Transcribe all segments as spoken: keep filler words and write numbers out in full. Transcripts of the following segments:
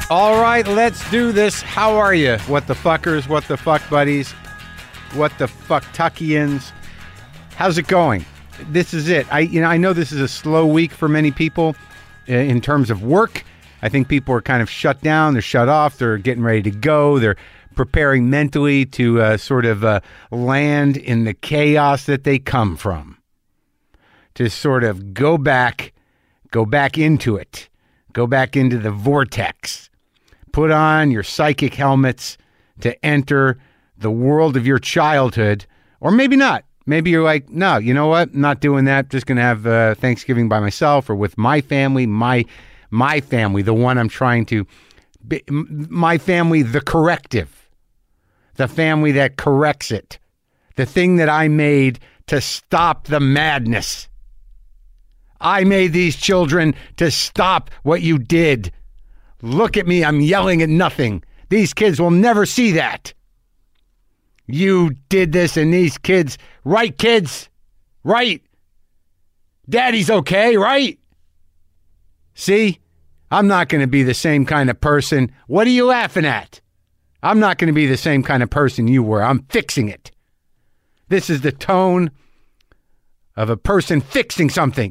All right, let's do this. How are you? What the fuckers? What the fuck buddies? What the fucktuckians? How's it going? This is it. I, you know, I know this is a slow week for many people in terms of work. I think people are kind of shut down. They're shut off. They're getting ready to go. They're preparing mentally to uh, sort of uh, land in the chaos that they come from. To sort of go back, go back into it. Go back into the vortex. Put on your psychic helmets to enter the world of your childhood. Or maybe not. Maybe you're like, no, you know what? I'm not doing that. Just going to have uh, Thanksgiving by myself or with my family, my my family, the one I'm trying to, be, my family, the corrective, the family that corrects it, the thing that I made to stop the madness. I made these children to stop what you did. Look at me, I'm yelling at nothing. These kids will never see that. You did this and these kids, right kids? Right? Daddy's okay, right? See? I'm not going to be the same kind of person. What are you laughing at? I'm not going to be the same kind of person you were. I'm fixing it. This is the tone of a person fixing something.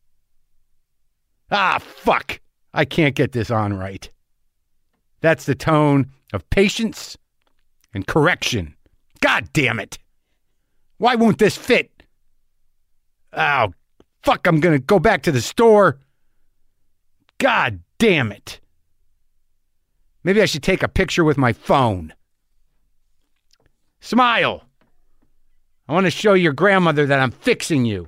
Ah, fuck. I can't get this on right. That's the tone of patience and correction. God damn it. Why won't this fit? Oh, fuck, I'm going to go back to the store. God damn it. Maybe I should take a picture with my phone. Smile. I want to show your grandmother that I'm fixing you.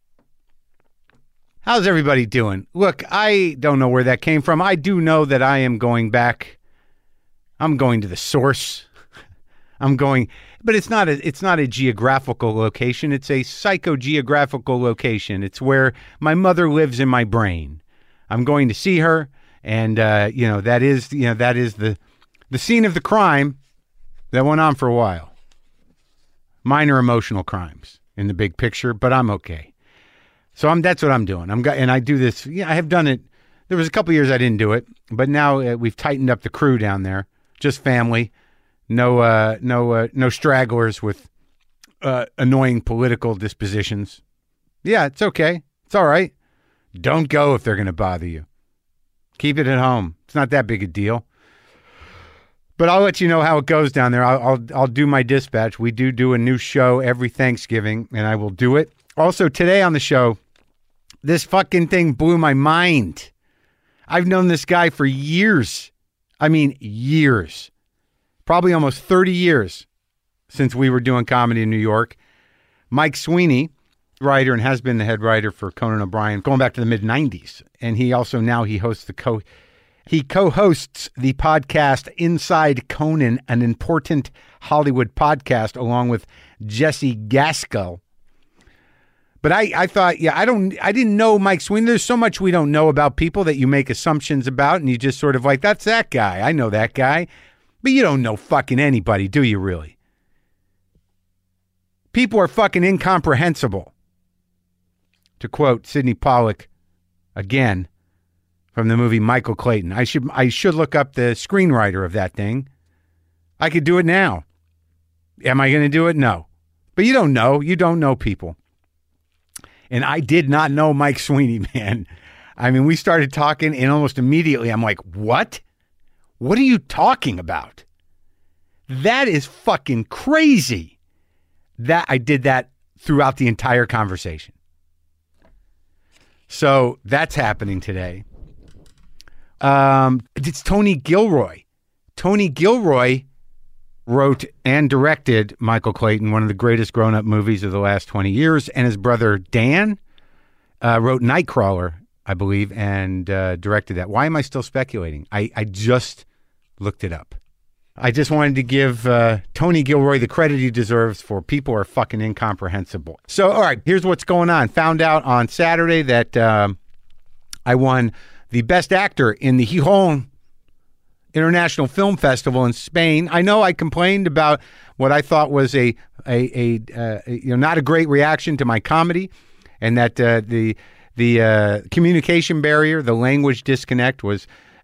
How's everybody doing? Look, I don't know where that came from. I do know that I am going back. I'm going to the source. I'm going, but it's not a, it's not a geographical location. It's a psychogeographical location. It's where my mother lives in my brain. I'm going to see her, and uh, you know that is, you know that is the the scene of the crime that went on for a while. Minor emotional crimes in the big picture, but I'm okay. So I'm that's what I'm doing. I'm and I do this. Yeah, I have done it. There was a couple years I didn't do it, but now uh, we've tightened up the crew down there. Just family. No, uh, no, uh, no stragglers with uh, annoying political dispositions. Yeah, it's okay. It's all right. Don't go if they're going to bother you. Keep it at home. It's not that big a deal. But I'll let you know how it goes down there. I'll, I'll, I'll do my dispatch. We do do a new show every Thanksgiving, and I will do it. Also, today on the show, this fucking thing blew my mind. I've known this guy for years. I mean, years. Probably almost thirty years since we were doing comedy in New York. Mike Sweeney, writer and has been the head writer for Conan O'Brien, going back to the mid nineties. And he also now he hosts the co he co-hosts the podcast Inside Conan, an important Hollywood podcast, along with Jesse Gaskell. But I, I thought, yeah, I don't, I didn't know Mike Sweeney. There's so much we don't know about people that you make assumptions about, and you just sort of like, that's that guy. I know that guy. But you don't know fucking anybody, do you really? People are fucking incomprehensible. To quote Sidney Pollack again from the movie Michael Clayton. I should I should look up the screenwriter of that thing. I could do it now. Am I going to do it? No. But you don't know. You don't know people. And I did not know Mike Sweeney, man. I mean, we started talking and almost immediately I'm like, what? What are you talking about? That is fucking crazy. That I did that throughout the entire conversation. So that's happening today. Um, it's Tony Gilroy. Tony Gilroy wrote and directed Michael Clayton, one of the greatest grown-up movies of the last twenty years. And his brother Dan uh, wrote Nightcrawler, I believe, and uh, directed that. Why am I still speculating? I, I just looked it up. I just wanted to give uh, Tony Gilroy the credit he deserves for people are fucking incomprehensible. So, all right, here's what's going on. Found out on Saturday that um, I won the Best Actor in the Gijón International Film Festival in Spain. I know I complained about what I thought was a a, a, uh, a you know not a great reaction to my comedy, and that uh, the the uh, communication barrier, the language disconnect was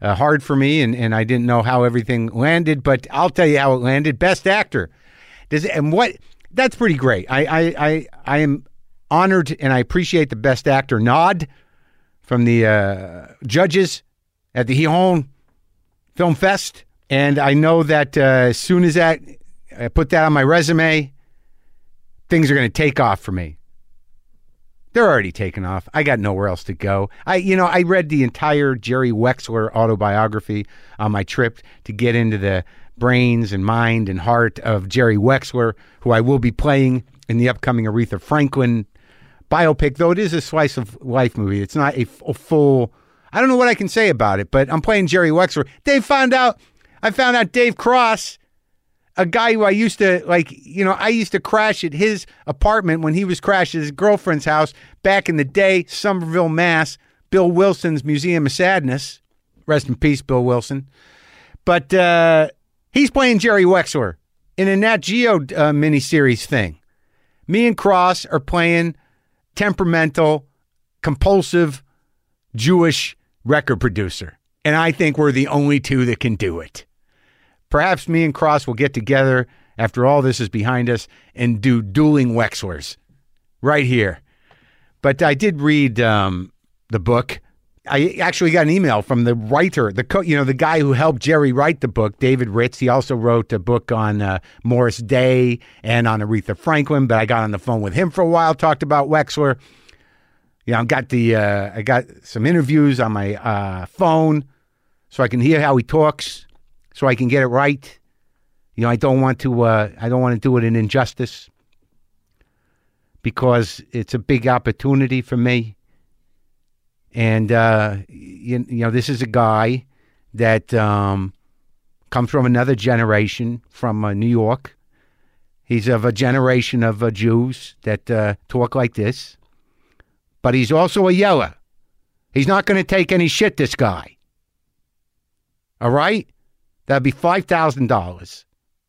uh, hard for me, and, and I didn't know how everything landed, but I'll tell you how it landed. Best Actor. Does and what? That's pretty great. I, I, I, I am honored, and I appreciate the Best Actor nod from the uh, judges at the Gijón Film Fest. And I know that uh, as soon as that, I put that on my resume, things are going to take off for me. They're already taken off. I got nowhere else to go. I, you know, I read the entire Jerry Wexler autobiography on my trip to get into the brains and mind and heart of Jerry Wexler, who I will be playing in the upcoming Aretha Franklin biopic, though it is a slice of life movie. It's not a, a full, I don't know what I can say about it, but I'm playing Jerry Wexler. They found out, I found out Dave Cross, a guy who I used to, like, you know, I used to crash at his apartment when he was crashing at his girlfriend's house back in the day, Somerville, Mass, Bill Wilson's Museum of Sadness. Rest in peace, Bill Wilson. But uh, he's playing Jerry Wexler in a Nat Geo uh, miniseries thing. Me and Cross are playing temperamental, compulsive, Jewish record producer. And I think we're the only two that can do it. Perhaps me and Cross will get together after all this is behind us and do dueling Wexlers right here. But I did read um, the book. I actually got an email from the writer, the co- you know, the guy who helped Jerry write the book, David Ritz. He also wrote a book on uh, Morris Day and on Aretha Franklin. But I got on the phone with him for a while, talked about Wexler. You know, I got the uh, I got some interviews on my uh, phone, so I can hear how he talks, so I can get it right. You know, I don't want to. Uh, I don't want to do it an injustice because it's a big opportunity for me. And uh, you, you know, this is a guy that um, comes from another generation from uh, New York. He's of a generation of uh, Jews that uh, talk like this. But he's also a yeller. He's not going to take any shit, this guy. All right? That'd be five thousand dollars.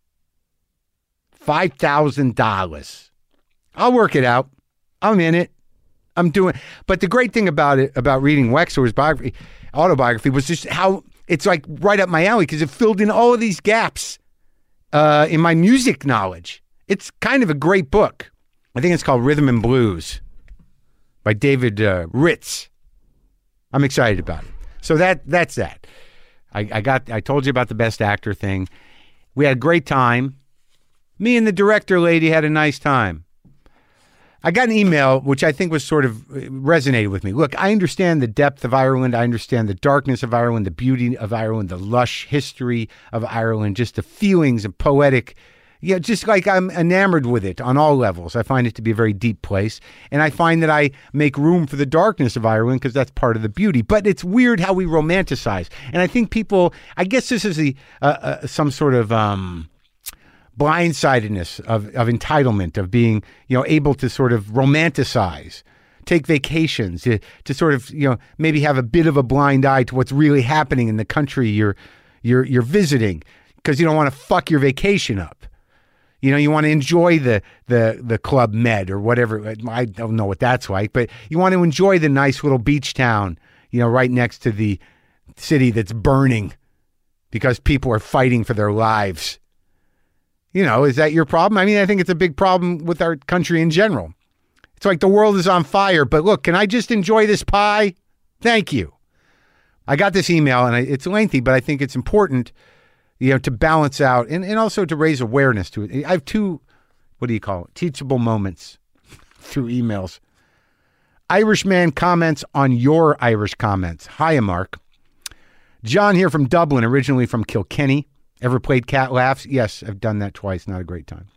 five thousand dollars. I'll work it out. I'm in it. I'm doing, but the great thing about it, about reading Wexler's biography, autobiography, was just how it's like right up my alley because it filled in all of these gaps uh, in my music knowledge. It's kind of a great book. I think it's called Rhythm and Blues by David uh, Ritz. I'm excited about it. So that that's that. I, I got. I told you about the Best Actor thing. We had a great time. Me and the director lady had a nice time. I got an email, which I think was sort of resonated with me. Look, I understand the depth of Ireland. I understand the darkness of Ireland, the beauty of Ireland, the lush history of Ireland, just the feelings of poetic, you know, just like I'm enamored with it on all levels. I find it to be a very deep place. And I find that I make room for the darkness of Ireland because that's part of the beauty. But it's weird how we romanticize. And I think people, I guess this is the, uh, uh, some sort of, um, blindsidedness of, of entitlement, of being, you know, able to sort of romanticize, take vacations, to, to sort of, you know, maybe have a bit of a blind eye to what's really happening in the country you're you're you're visiting because you don't want to fuck your vacation up. You know, you want to enjoy the the the Club Med or whatever. I don't know what that's like, but you want to enjoy the nice little beach town, you know, right next to the city that's burning because people are fighting for their lives. You know, is that your problem? I mean, I think it's a big problem with our country in general. It's like the world is on fire, but look, can I just enjoy this pie? Thank you. I got this email, and I, it's lengthy, but I think it's important, you know, to balance out and, and also to raise awareness to it. I have two, what do you call it, teachable moments through emails. Irishman comments on your Irish comments. Hiya, Mark. John here from Dublin, originally from Kilkenny. Ever played Cat Laughs? Yes, I've done that twice. Not a great time.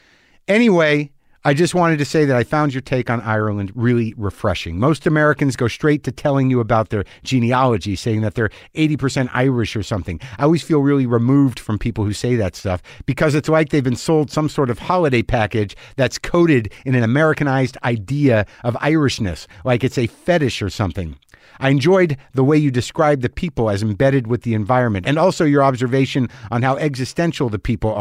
Anyway, I just wanted to say that I found your take on Ireland really refreshing. Most Americans go straight to telling you about their genealogy, saying that they're eighty percent Irish or something. I always feel really removed from people who say that stuff because it's like they've been sold some sort of holiday package that's coded in an Americanized idea of Irishness, like it's a fetish or something. I enjoyed the way you described the people as embedded with the environment and also your observation on how existential the people are.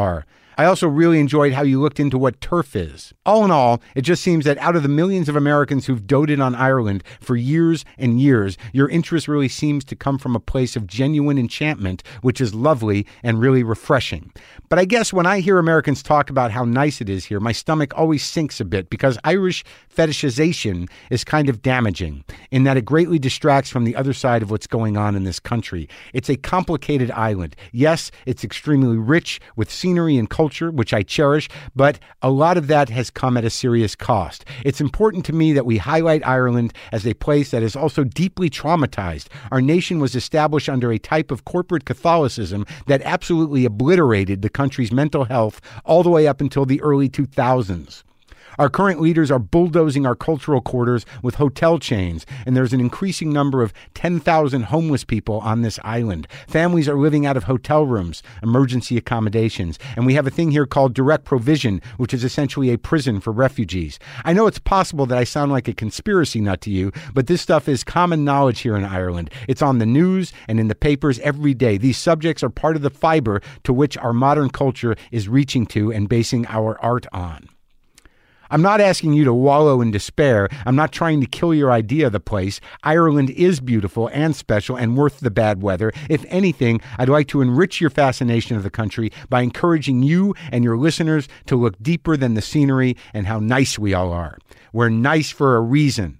I also really enjoyed how you looked into what turf is. All in all, it just seems that out of the millions of Americans who've doted on Ireland for years and years, your interest really seems to come from a place of genuine enchantment, which is lovely and really refreshing. But I guess when I hear Americans talk about how nice it is here, my stomach always sinks a bit because Irish fetishization is kind of damaging in that it greatly distracts from the other side of what's going on in this country. It's a complicated island. Yes, it's extremely rich with scenery and culture, which I cherish, but a lot of that has come at a serious cost. It's important to me that we highlight Ireland as a place that is also deeply traumatized. Our nation was established under a type of corporate Catholicism that absolutely obliterated the country's mental health all the way up until the early two thousands. Our current leaders are bulldozing our cultural quarters with hotel chains, and there's an increasing number of ten thousand homeless people on this island. Families are living out of hotel rooms, emergency accommodations, and we have a thing here called direct provision, which is essentially a prison for refugees. I know it's possible that I sound like a conspiracy nut to you, but this stuff is common knowledge here in Ireland. It's on the news and in the papers every day. These subjects are part of the fiber to which our modern culture is reaching to and basing our art on. I'm not asking you to wallow in despair. I'm not trying to kill your idea of the place. Ireland is beautiful and special and worth the bad weather. If anything, I'd like to enrich your fascination of the country by encouraging you and your listeners to look deeper than the scenery and how nice we all are. We're nice for a reason.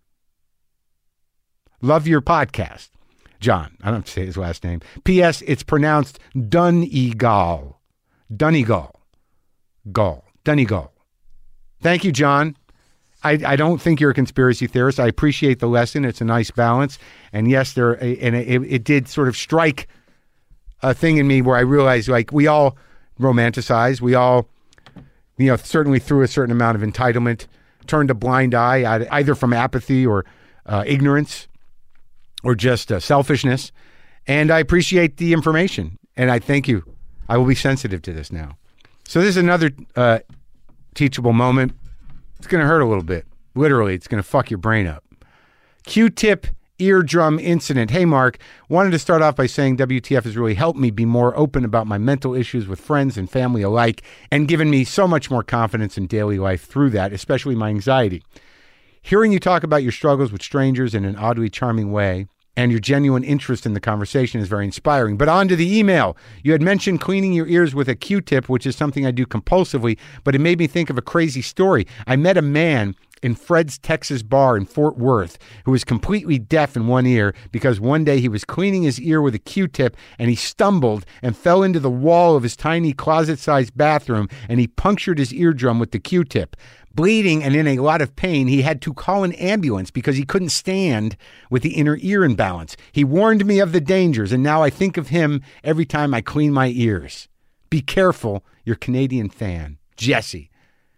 Love your podcast. John. I don't have to say his last name. P S. It's pronounced Donegal. Donegal. Gall. Donegal. Thank you, John. I, I don't think you're a conspiracy theorist. I appreciate the lesson. It's a nice balance. And yes, there and it, it did sort of strike a thing in me where I realized, like, we all romanticize. We all, you know, certainly through a certain amount of entitlement, turned a blind eye, either from apathy or uh, ignorance or just uh, selfishness. And I appreciate the information. And I thank you. I will be sensitive to this now. So this is another uh, teachable moment. It's going to hurt a little bit. Literally, it's going to fuck your brain up. Q-tip eardrum incident. Hey, Mark, wanted to start off by saying W T F has really helped me be more open about my mental issues with friends and family alike and given me so much more confidence in daily life through that, especially my anxiety. Hearing you talk about your struggles with strangers in an oddly charming way and your genuine interest in the conversation is very inspiring. But on to the email. You had mentioned cleaning your ears with a Q-tip, which is something I do compulsively, but it made me think of a crazy story. I met a man in Fred's Texas bar in Fort Worth who was completely deaf in one ear because one day he was cleaning his ear with a Q-tip and he stumbled and fell into the wall of his tiny closet-sized bathroom and he punctured his eardrum with the Q-tip. Bleeding and in a lot of pain, he had to call an ambulance because he couldn't stand with the inner ear imbalance. He warned me of the dangers, and now I think of him every time I clean my ears. Be careful, your Canadian fan, Jesse.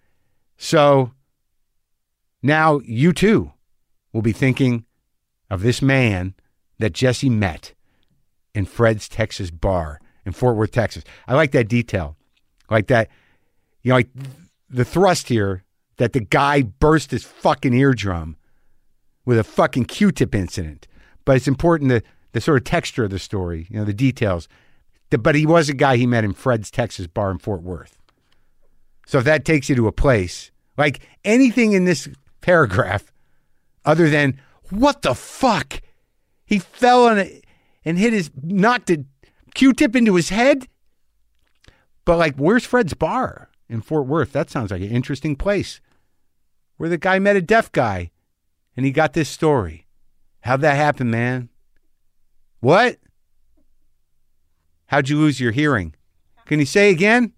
So now you too will be thinking of this man that Jesse met in Fred's Texas bar in Fort Worth, Texas. I like that detail. I like that, you know, like the thrust here that the guy burst his fucking eardrum with a fucking Q-tip incident. But it's important, the, the sort of texture of the story, you know, the details. The, but he was a guy he met in Fred's Texas bar in Fort Worth. So if that takes you to a place, like anything in this paragraph other than, what the fuck? He fell on it and hit his, not the Q-tip into his head? But like, where's Fred's bar in Fort Worth? That sounds like an interesting place where the guy met a deaf guy and he got this story. How'd that happen, man? What? How'd you lose your hearing? Can you say again?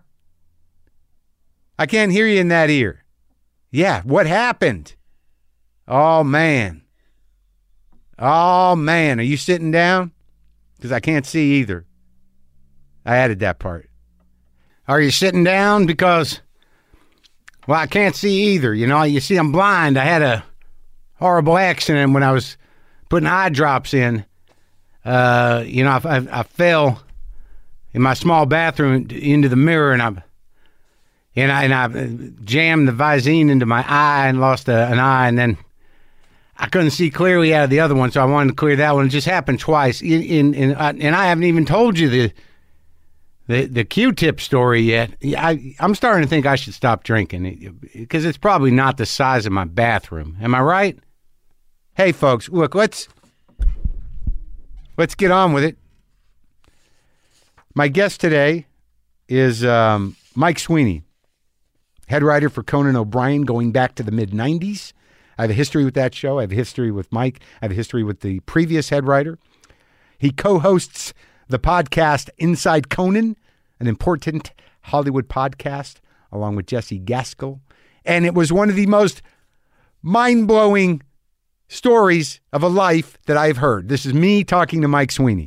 I can't hear you in that ear. Yeah, what happened? Oh, man. Oh, man. Are you sitting down? Because I can't see either. I added that part. Are you sitting down? Because, well, I can't see either. You know, you see, I'm blind. I had a horrible accident when I was putting eye drops in. Uh, you know, I, I, I fell in my small bathroom into the mirror, and I and I, and I jammed the Visine into my eye and lost a, an eye, and then I couldn't see clearly out of the other one, so I wanted to clear that one. It just happened twice, in, in, in, and I haven't even told you the The the Q-tip story yet. Yeah, I, I'm starting to think I should stop drinking because it's probably not the size of my bathroom. Am I right? Hey, folks, look, let's let's get on with it. My guest today is um, Mike Sweeney, head writer for Conan O'Brien going back to the mid nineties. I have a history with that show. I have a history with Mike. I have a history with the previous head writer. He co-hosts the podcast Inside Conan, an important Hollywood podcast, along with Jesse Gaskell. And it was one of the most mind-blowing stories of a life that I've heard. This is me talking to Mike Sweeney.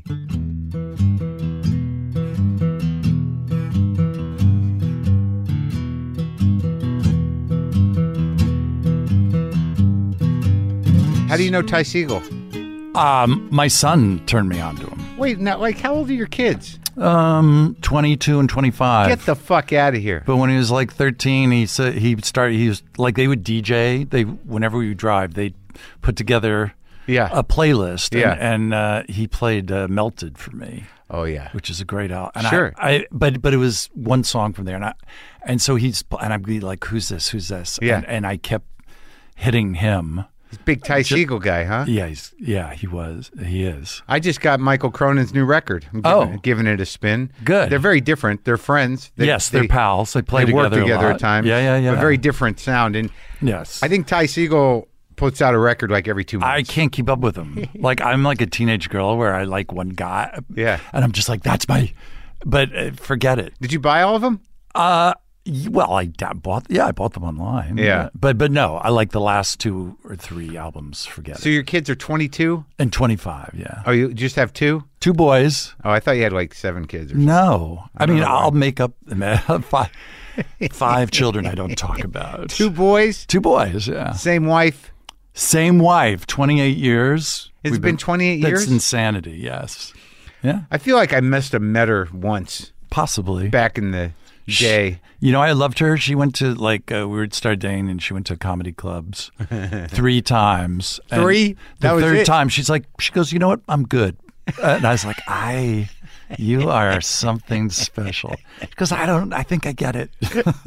How do you know Ty Segall? Um, my son turned me on to him. Wait, now, like, how old are your kids? Um, twenty-two and twenty-five. Get the fuck out of here. But when he was like thirteen, he said he started. He was like they would D J. They whenever we would drive, they put together Yeah. a playlist. Yeah. and, and uh, he played uh, "Melted" for me. Oh yeah, which is a great album. And Sure. I, I, but but it was one song from there, and I, and so he's and I'd be like, "Who's this? Who's this?" Yeah. and, and I kept hitting him. He's a big Ty Segall guy, huh? Yeah, he's yeah, he was. He is. I just got Michael Cronin's new record. I'm giving, Oh. giving it a spin. Good. They're very different. They're friends. They, yes, they're they, pals. They play They work together, together a lot. at times. Yeah, yeah, yeah. But very different sound. And yes. I think Ty Segall puts out a record like every two I months. can't keep up with him. Like I'm like a teenage girl where I like one guy. Yeah. And I'm just like, that's my. But uh, forget it. Did you buy all of them? Uh, y- well, I da- bought. Yeah, I bought them online. Yeah. But but no, I like the last two or three albums. Forget So it. your kids are twenty-two? And twenty-five. Yeah. Oh, you just have two? Two boys. Oh, I thought you had like seven kids or something. No, I, don't mean know why. I'll make up five five children I don't talk about. Two boys? Two boys. Yeah. Same wife? Same wife. Twenty-eight years. It's We've been twenty-eight That's years? insanity. Yes. Yeah. I feel like I must have met her once Possibly. back in the day. You know, I loved her. She went to like uh, we would start dating, and she went to comedy clubs three times. And Three? The That was third it? time, she's like, she goes, you know what? I'm good. Uh, and I was like, I, you are something special. Because I don't. I think I get it.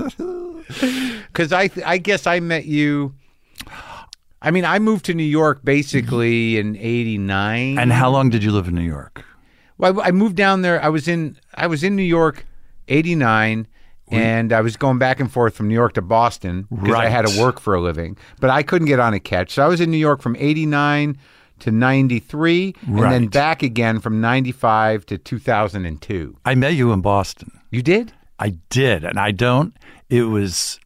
Because I, I guess I met you. I mean, I moved to New York basically in eighty-nine. And how long did you live in New York? Well, I I moved down there. I was in I was in New York, eighty-nine, and I was going back and forth from New York to Boston because I had Right. to work for a living. But I couldn't get on a catch, so I was in New York from eighty-nine to ninety-three, and then Right. back again from ninety-five to two thousand two. I met you in Boston. You did? I did, and I don't. It was.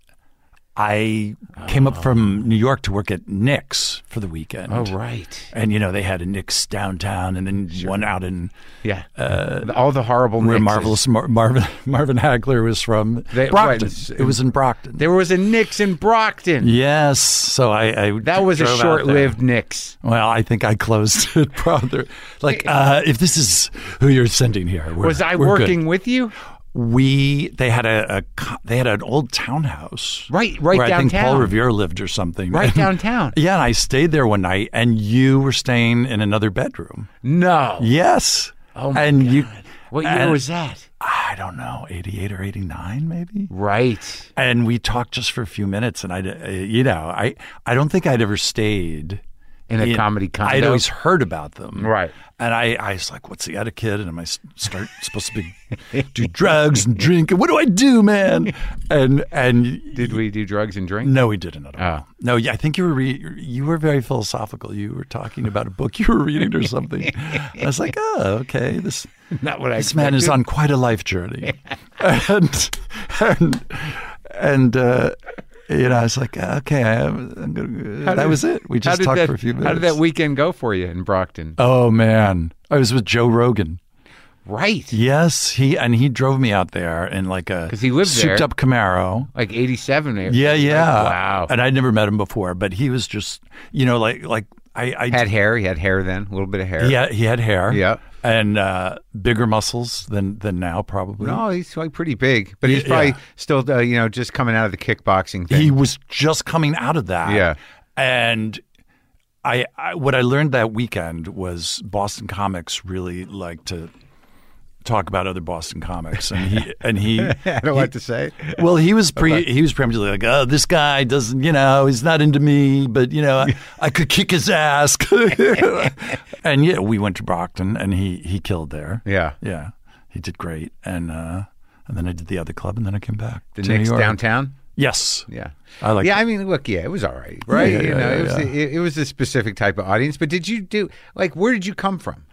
I came up from New York to work at Nick's for the weekend. Oh, right. And you know they had a Nick's downtown, and then one out in Yeah. Uh, All the horrible where Knicks. marvelous Mar- Marvin Marvin Hagler was from. They- Brockton. what, it was in Brockton. There was a Knicks in Brockton. Yes, so I, I That was a drove out short-lived there. Knicks. Well, I think I closed it, brother. Like, uh, if this is who you're sending here, we're, Was I we're good. working with you? We they had a, a co- they had an old townhouse, Right, right where I think downtown. Paul Revere lived or something, Right And- downtown. Yeah, and I stayed there one night, and you were staying in another bedroom. No. Yes. Oh, my and God. you. What year and- was that? I don't know, eighty-eight or eighty-nine, maybe. Right. And we talked just for a few minutes, and I, uh, you know, I, I don't think I'd ever stayed In a comedy condo? I'd always heard about them, Right. And I, I was like, "What's the etiquette?" And am I s- start supposed to be do drugs and drink? And what do I do, man? And and Did we do drugs and drink? no, we didn't at all. Oh. No, yeah, I think you were re- you were very philosophical. You were talking about a book you were reading or something. I was like, "Oh, okay, this." Not what I This man is expected. on quite a life journey, and and and uh, you know, I was like, okay, I, I'm gonna, How that did- was it. We how just did talked that- for a few minutes. How did that weekend go for you in Brockton? Oh man, I was with Joe Rogan. Right. Yes, he and he drove me out there in like a 'Cause he lived there. souped up Camaro. Like eighty-seven. there. Yeah, yeah. Like, wow. And I'd never met him before, but he was just, you know, like like I, I Had hair. He had hair then. A little bit of hair. he had, he had hair. Yeah. And uh, bigger muscles than than now, probably. No, he's like pretty big, but he's Yeah. probably still, uh, you know, just coming out of the kickboxing thing. He was just coming out of that. Yeah. And I, I what I learned that weekend was Boston comics really like to talk about other Boston comics, and he and he. I don't know what to say. Well, he was pre. He was pretty like, oh, this guy doesn't, you know, he's not into me, but you know, I, I could kick his ass. And yeah, we went to Brockton, and he he killed there. Yeah, yeah, he did great, and uh, and then I did the other club, and then I came back. The to Knicks New York. downtown. Yes. Yeah. I like. Yeah, it. I mean, look, yeah, it was all right, right? Yeah, yeah, you know, yeah, it was yeah. it, it was a specific type of audience. But did you do like where did you come from?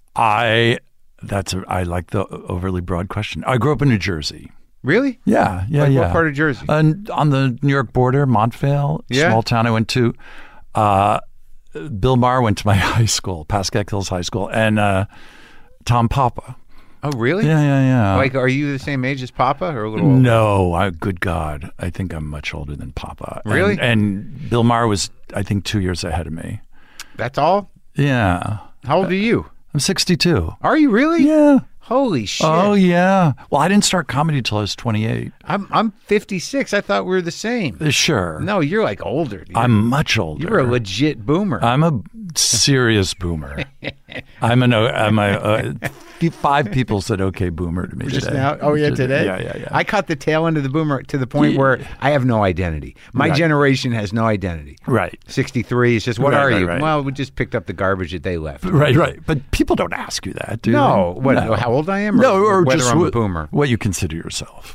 I. That's a. I like the overly broad question. I grew up in New Jersey. Really? Yeah, yeah, Like yeah. what part of Jersey? And on the New York border, Montvale, Yeah. small town I went to. Uh, Bill Maher went to my high school, Pascack Hills High School, and uh, Tom Papa. Oh, really? Yeah, yeah, yeah. Like, are you the same age as Papa or a little older? No, I, good God, I think I'm much older than Papa. And- Really? And, Bill Maher was, I think, two years ahead of me. That's all? Yeah, How old are you? I'm sixty-two. Are you really? Yeah. Holy shit. Oh yeah. Well, I didn't start comedy till I was twenty-eight. I'm I'm fifty-six. I thought we were the same. Uh, Sure. No, you're like older. You're, I'm much older. you're a legit boomer. I'm a serious boomer. I'm an. I'm a. Uh, five people said "okay, boomer" to me Just today. now? Oh, yeah, today? Yeah, yeah, yeah. I caught the tail end of the boomer to the point Yeah. where I have no identity. My Right. generation has no identity. Right. sixty-three is just, what Right, are right, you? right. Well, we just picked up the garbage that they left. Right, right. But people don't ask you that, do No. they? What, No. how old I am? Or No, or whether just I'm a what, boomer. what you consider yourself.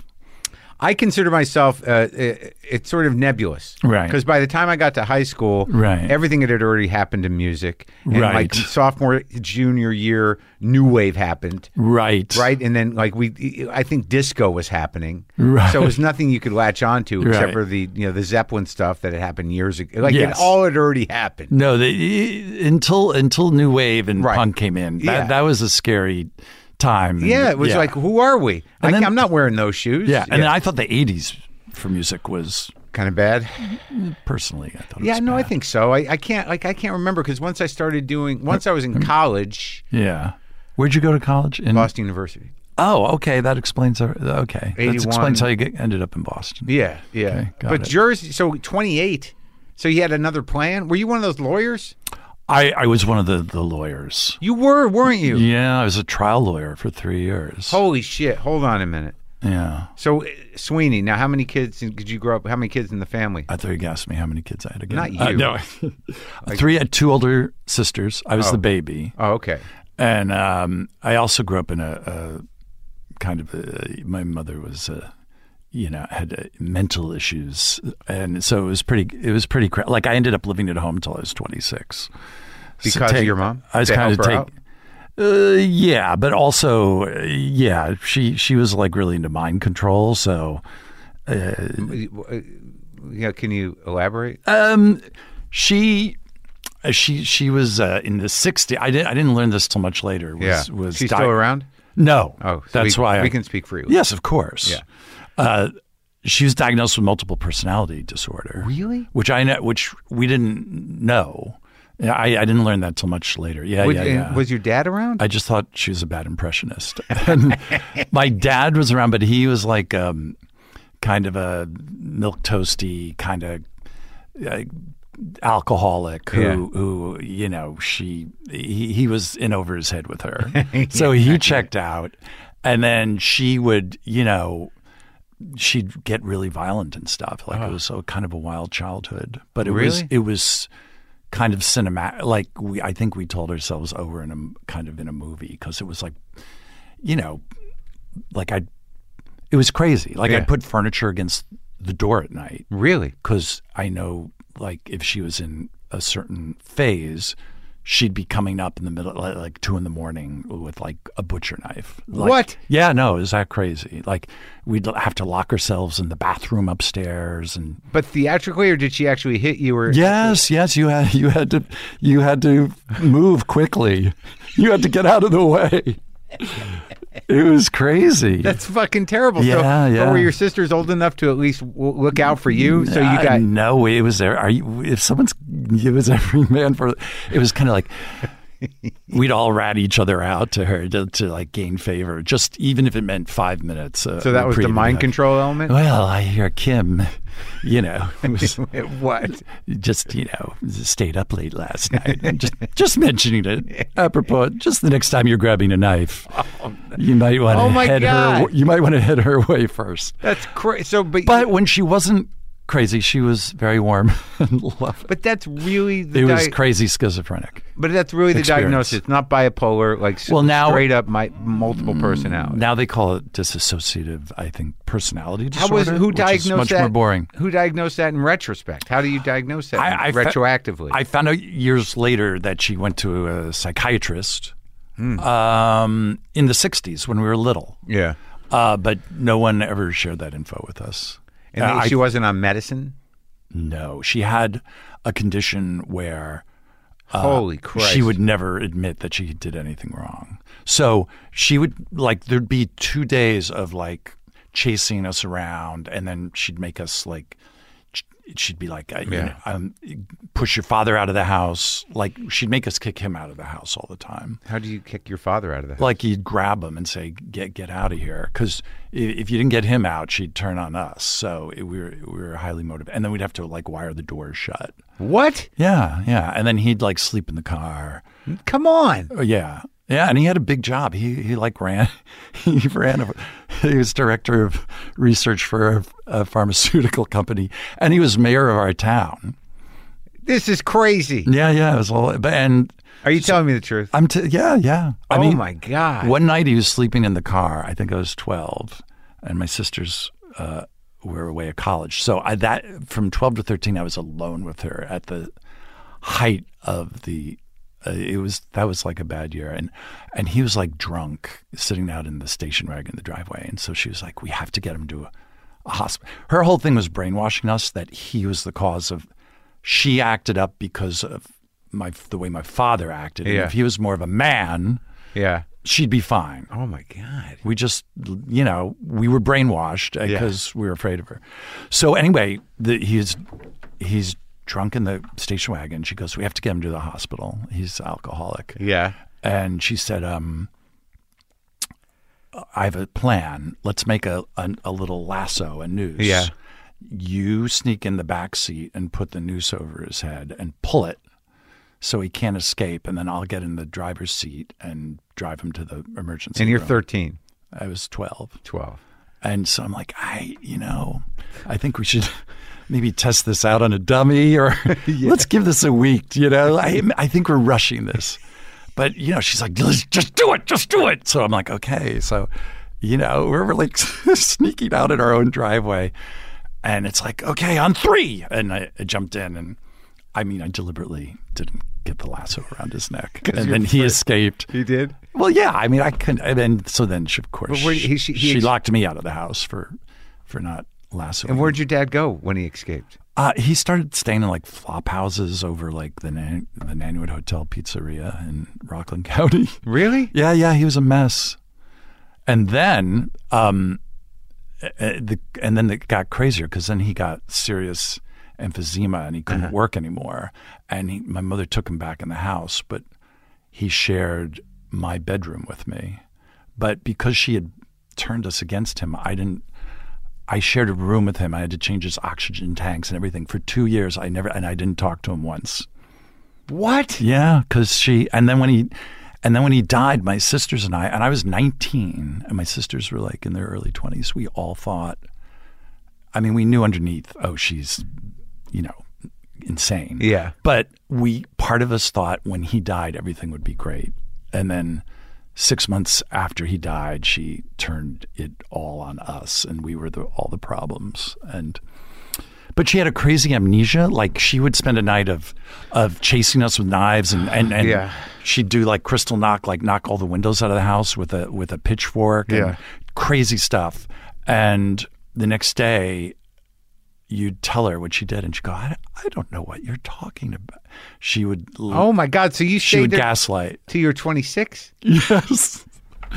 I consider myself, uh, it, it's sort of nebulous. Right. Because by the time I got to high school, Right. everything had already happened in music. And Right. like sophomore, junior year, new wave happened. Right. Right. And then like we, I think disco was happening. Right. So it was nothing you could latch onto except Right. for the, you know, the Zeppelin stuff that had happened years ago. Like Yes. it all had already happened. No, the, until until new wave and Right. punk came in, that Yeah. that was a scary time. And- Yeah. It was like, who are we? I, And then- I'm not wearing those shoes. yeah. And then I thought the eighties for music was kind of bad. personally, I thought. It Yeah, was no, I bad. think so. I, I can't like I can't remember because once I started doing once I was in college, Yeah. Where'd you go to college? In Boston University. Oh, okay. That explains. our- Okay, that eighty-one. explains how you get, ended up in Boston. Yeah, yeah. Okay, got but it. Jersey, so twenty-eight. So you had another plan. Were you one of those lawyers? I, I was one of the, the lawyers. You were, weren't you? Yeah, I was a trial lawyer for three years. Holy shit! Hold on a minute. Yeah. So uh, Sweeney, now how many kids did you grow up? How many kids in the family? I thought you asked me how many kids I had again. Not you. Uh, no. Three. I had two older sisters. I was Oh. the baby. Oh, okay. And um, I also grew up in a, a kind of a, my mother was, uh, you know, had uh, mental issues, and so it was pretty. It was pretty cra- like I ended up living at home until I was twenty-six. Because So of take- your mom? I was To kind of help her take. out? Uh, yeah, but also, uh, yeah, she she was like really into mind control. So, Yeah, can you elaborate? um, she. uh, She she was uh, in the sixties. I didn't I didn't learn this till much later. Was, Yeah. was She's di- still around? No. Oh, so that's we, why we I, can speak freely. Yes, of course. Yeah. Uh, she was diagnosed with multiple personality disorder. Really? Which I know, which we didn't know. Yeah, I, I didn't learn that till much later. Yeah, Was, yeah, yeah. was your dad around? I just thought she was a bad impressionist. And my dad was around, but he was like um, kind of a milk toasty kind of uh, alcoholic who, Yeah. who you know, she he, he was in over his head with her. So he checked out, and then she would, you know, she'd get really violent and stuff. Like it was so kind of a wild childhood, but it was Really? it was kind of cinematic. Like we, I think we told ourselves, oh, we're in a kind of in a movie because it was like, you know, like I, it was crazy. Like Yeah. I'd put furniture against the door at night Really? because I know, like, if she was in a certain phase, she'd be coming up in the middle, like, like two in the morning with like a butcher knife. Like, What? Yeah, no, it was that crazy. Like we'd have to lock ourselves in the bathroom upstairs and. But theatrically, or did she actually hit you? Or Yes, yes, you had you had to you had to move quickly. You had to get out of the way. It was crazy. That's fucking terrible. so, Yeah, yeah. But were your sisters old enough to at least w- look out for you? So you Uh, got no, it was there. Are you? If someone's, it was every man for. It was kind of like, we'd all rat each other out to her to, to like gain favor, just even if it meant five minutes. Uh, So that was the mind like, control element? Well, I hear Kim, you know, was What? just, you know, stayed up late last night. And just, just mentioning it. Apropos, just the next time you're grabbing a knife, you might want to Oh, my head her. God. You might want to head her way first. That's crazy. So, but, But when she wasn't crazy, she was very warm and lovely. but that's really the It was di- crazy schizophrenic. But that's really the experience. diagnosis, not bipolar, like s- Well, now- straight up my, multiple personality. Now they call it dissociative, I think, personality How disorder. was who which is diagnosed much that? more boring. Who diagnosed that in retrospect? How do you diagnose that I- I fa- retroactively? I found out years later that she went to a psychiatrist Hmm. um, in the sixties when we were little. yeah, Uh, but no one ever shared that info with us. and Uh, they- she I- wasn't on medicine. No, she had a condition where uh, Holy Christ! she would never admit that she did anything wrong. So she would like there'd be two days of like chasing us around, and then she'd make us like sh- she'd be like, uh, you Yeah. know, um, push your father out of the house. Like she'd make us kick him out of the house all the time. How do you kick your father out of the house? Like you'd grab him and say, "Get get out of here," because if you didn't get him out, she'd turn on us. So it, we were we were highly motivated, and then we'd have to like wire the doors shut. What? Yeah, yeah, and then he'd like sleep in the car. Come on! Oh, yeah, yeah, and he had a big job. He he like ran, he ran. A, he was director of research for a, a pharmaceutical company, and he was mayor of our town. This is crazy. Yeah, yeah, it was all. But and Are you telling me the truth? I'm t- yeah, yeah. I oh mean, my God! one night he was sleeping in the car. I think I was twelve, and my sisters uh, were away at college. So I, that from twelve to thirteen, I was alone with her at the height of the. Uh, it was that was like a bad year, and and he was like drunk, sitting out in the station wagon in the driveway, and so she was like, "We have to get him to a, a hospital." Her whole thing was brainwashing us that he was the cause of. She acted up because of my the way my father acted. And Yeah. if he was more of a man, Yeah. she'd be fine. Oh my God! We just, you know, we were brainwashed because we were afraid of her. So anyway, the, he's he's drunk in the station wagon. She goes, "We have to get him to the hospital. He's alcoholic." Yeah. And she said, um, "I have a plan. Let's make a a, a little lasso, a noose. Yeah. You sneak in the back seat and put the noose over his head and pull it." So he can't escape, and then I'll get in the driver's seat and drive him to the emergency And you're room. thirteen. I was twelve. twelve. And so I'm like, I, you know, I think we should maybe test this out on a dummy, or let's give this a week, you know. I I think we're rushing this. But, you know, she's like, "Let's just do it, just do it." So I'm like, okay. So, you know, we're like sneaking out in our own driveway. And it's like, okay, on three. And I, I jumped in, and I mean, I deliberately didn't get the lasso around his neck. And you're then he afraid. escaped. He did. Well, yeah, I mean, I couldn't. And then, so then, she, of course, But where- she, he- she- he she ex- locked me out of the house for for not lassoing. And where'd your dad go when he escaped? Uh, he started staying in like flop houses over like the Nan- the Nanuet Hotel Pizzeria in Rockland County. Really? Yeah, yeah, he was a mess. And then, um, uh, the and then it got crazier because then he got serious emphysema and he couldn't Uh-huh. work anymore. And he, my mother took him back in the house, but he shared my bedroom with me. But because she had turned us against him, I didn't. I shared a room with him. I had to change his oxygen tanks and everything for two years. I never and I didn't talk to him once. What? Yeah, because she and then when he and then when he died, my sisters and I and I was nineteen, and my sisters were like in their early twenties. We all thought, I mean, we knew underneath, oh, she's, you know, insane. Yeah. But we part of us thought when he died, everything would be great, and then six months after he died, she turned it all on us, and we were the, all the problems. And but she had a crazy amnesia. Like she would spend a night of of chasing us with knives, and and, and Yeah. she'd do like crystal knock, like knock all the windows out of the house with a with a pitchfork, and Yeah. crazy stuff. And the next day, you'd tell her what she did, and she'd go, I, I don't know what you're talking about. She would Oh my God! So you she stayed would there gaslight. till you're twenty-six? Yes.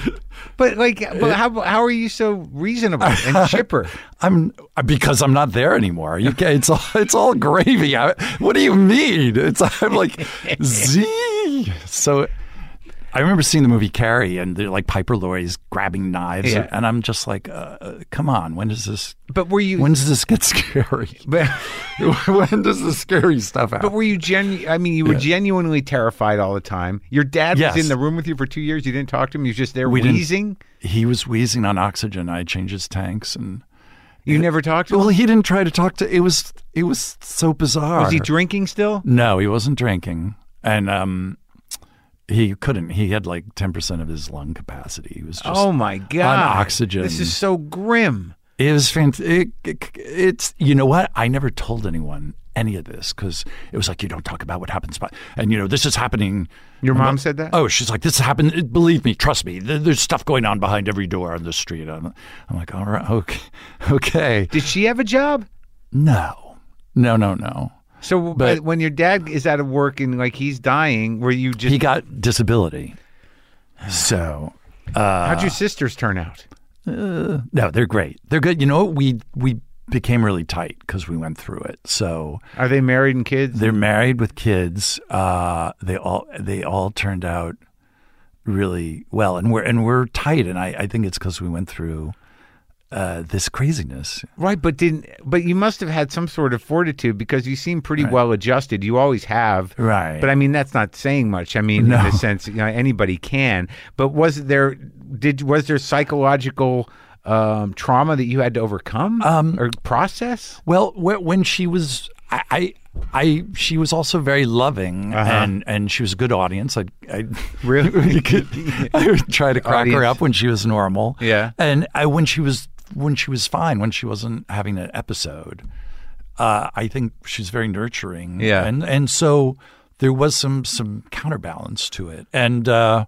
But like, but how how are you so reasonable and chipper? I'm because I'm not there anymore. You can, it's all it's all gravy. I, what do you mean? It's I'm like Z. So I remember seeing the movie Carrie, and they're like Piper Laurie's grabbing knives, Yeah. and I'm just like, uh, uh, come on, when does this? But were you? When does this get scary? But, When does the scary stuff happen? but were you genu- I mean, you were Yeah. genuinely terrified all the time. Your dad Yes. was in the room with you for two years. You didn't talk to him. He was just there We didn't- wheezing. He was wheezing on oxygen. I changed his tanks, and You never talked to him. well, he didn't try to talk to. It was it was so bizarre. Was he drinking still? No, he wasn't drinking, and um, he couldn't. He had like ten percent of his lung capacity. He was just Oh my God! on oxygen. This is so grim. It was fantastic. It, it, it's you know what? I never told anyone any of this because it was like you don't talk about what happens, but and you know this is happening. Your I'm mom like, said that? Oh, she's like this happened. Believe me, trust me. There, there's stuff going on behind every door on the street. I'm, I'm like, all right, okay, okay. Did she have a job? No, no, no, no. So But- uh, when your dad is out of work and like he's dying, were you just? He got disability. So uh, how'd your sisters turn out? Uh, no, they're great. They're good. You know what? We we became really tight because we went through it. So Are they married and kids? they're married with kids. Uh, they all they all turned out really well, and we're and we're tight. And I, I think it's because we went through uh, this craziness. Right, but didn't? But you must have had some sort of fortitude because you seem pretty well adjusted. You always have, Right. But I mean, that's not saying much. I mean, No. in the sense, you know, anybody can. But was there? Did was there psychological um, trauma that you had to overcome Um, or process? Well, wh- when she was, I, I, I she was also very loving, Uh-huh. and and she was a good audience. I, I Really? you could- I would try to crack her Audience. up when she was normal. Yeah. and I, when she was when she was fine, when she wasn't having an episode, uh, I think she's very nurturing. Yeah. and and so there was some some counterbalance to it, and. Uh,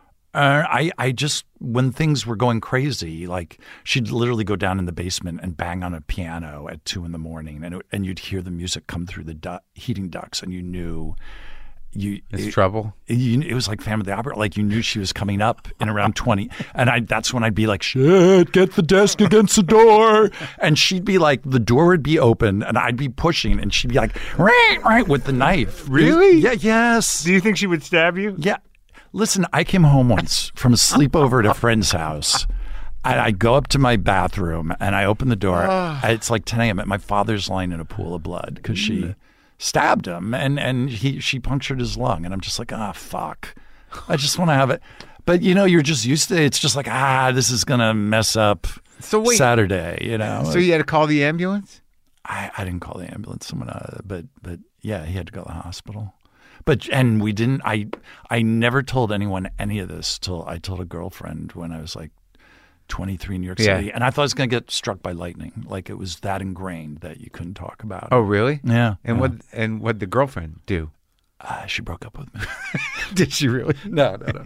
Uh, I, I just, when things were going crazy, like she'd literally go down in the basement and bang on a piano at two in the morning, and it, and you'd hear the music come through the du- heating ducts, and you knew you It's it, trouble. you, it was like Phantom of the Opera, like you knew she was coming up in around twenty, and I that's when I'd be like, shit, get the desk against the door, and she'd be like, the door would be open, and I'd be pushing, and she'd be like, right, right, with the knife. Really? Yeah, yes. Do you think she would stab you? Yeah. Listen, I came home once from a sleepover at a friend's house. And I go up to my bathroom and I open the door. It's like ten a.m. and my father's lying in a pool of blood because she stabbed him and, and he she punctured his lung. And I'm just like, ah, fuck. I just want to have it. But, you know, you're just used to it. It's just like, ah, this is going to mess up So wait. Saturday, you know. So you had to call the ambulance? I, I didn't call the ambulance. Someone, uh, but but yeah, he had to go to the hospital. But and we didn't. I I never told anyone any of this till I told a girlfriend when I was like twenty-three in New York Yeah. City, and I thought I was going to get struck by lightning. Like it was that ingrained that you couldn't talk about. Oh, really? yeah. And yeah. what and what the girlfriend do? Uh, she broke up with me. Did she really? no, no, no.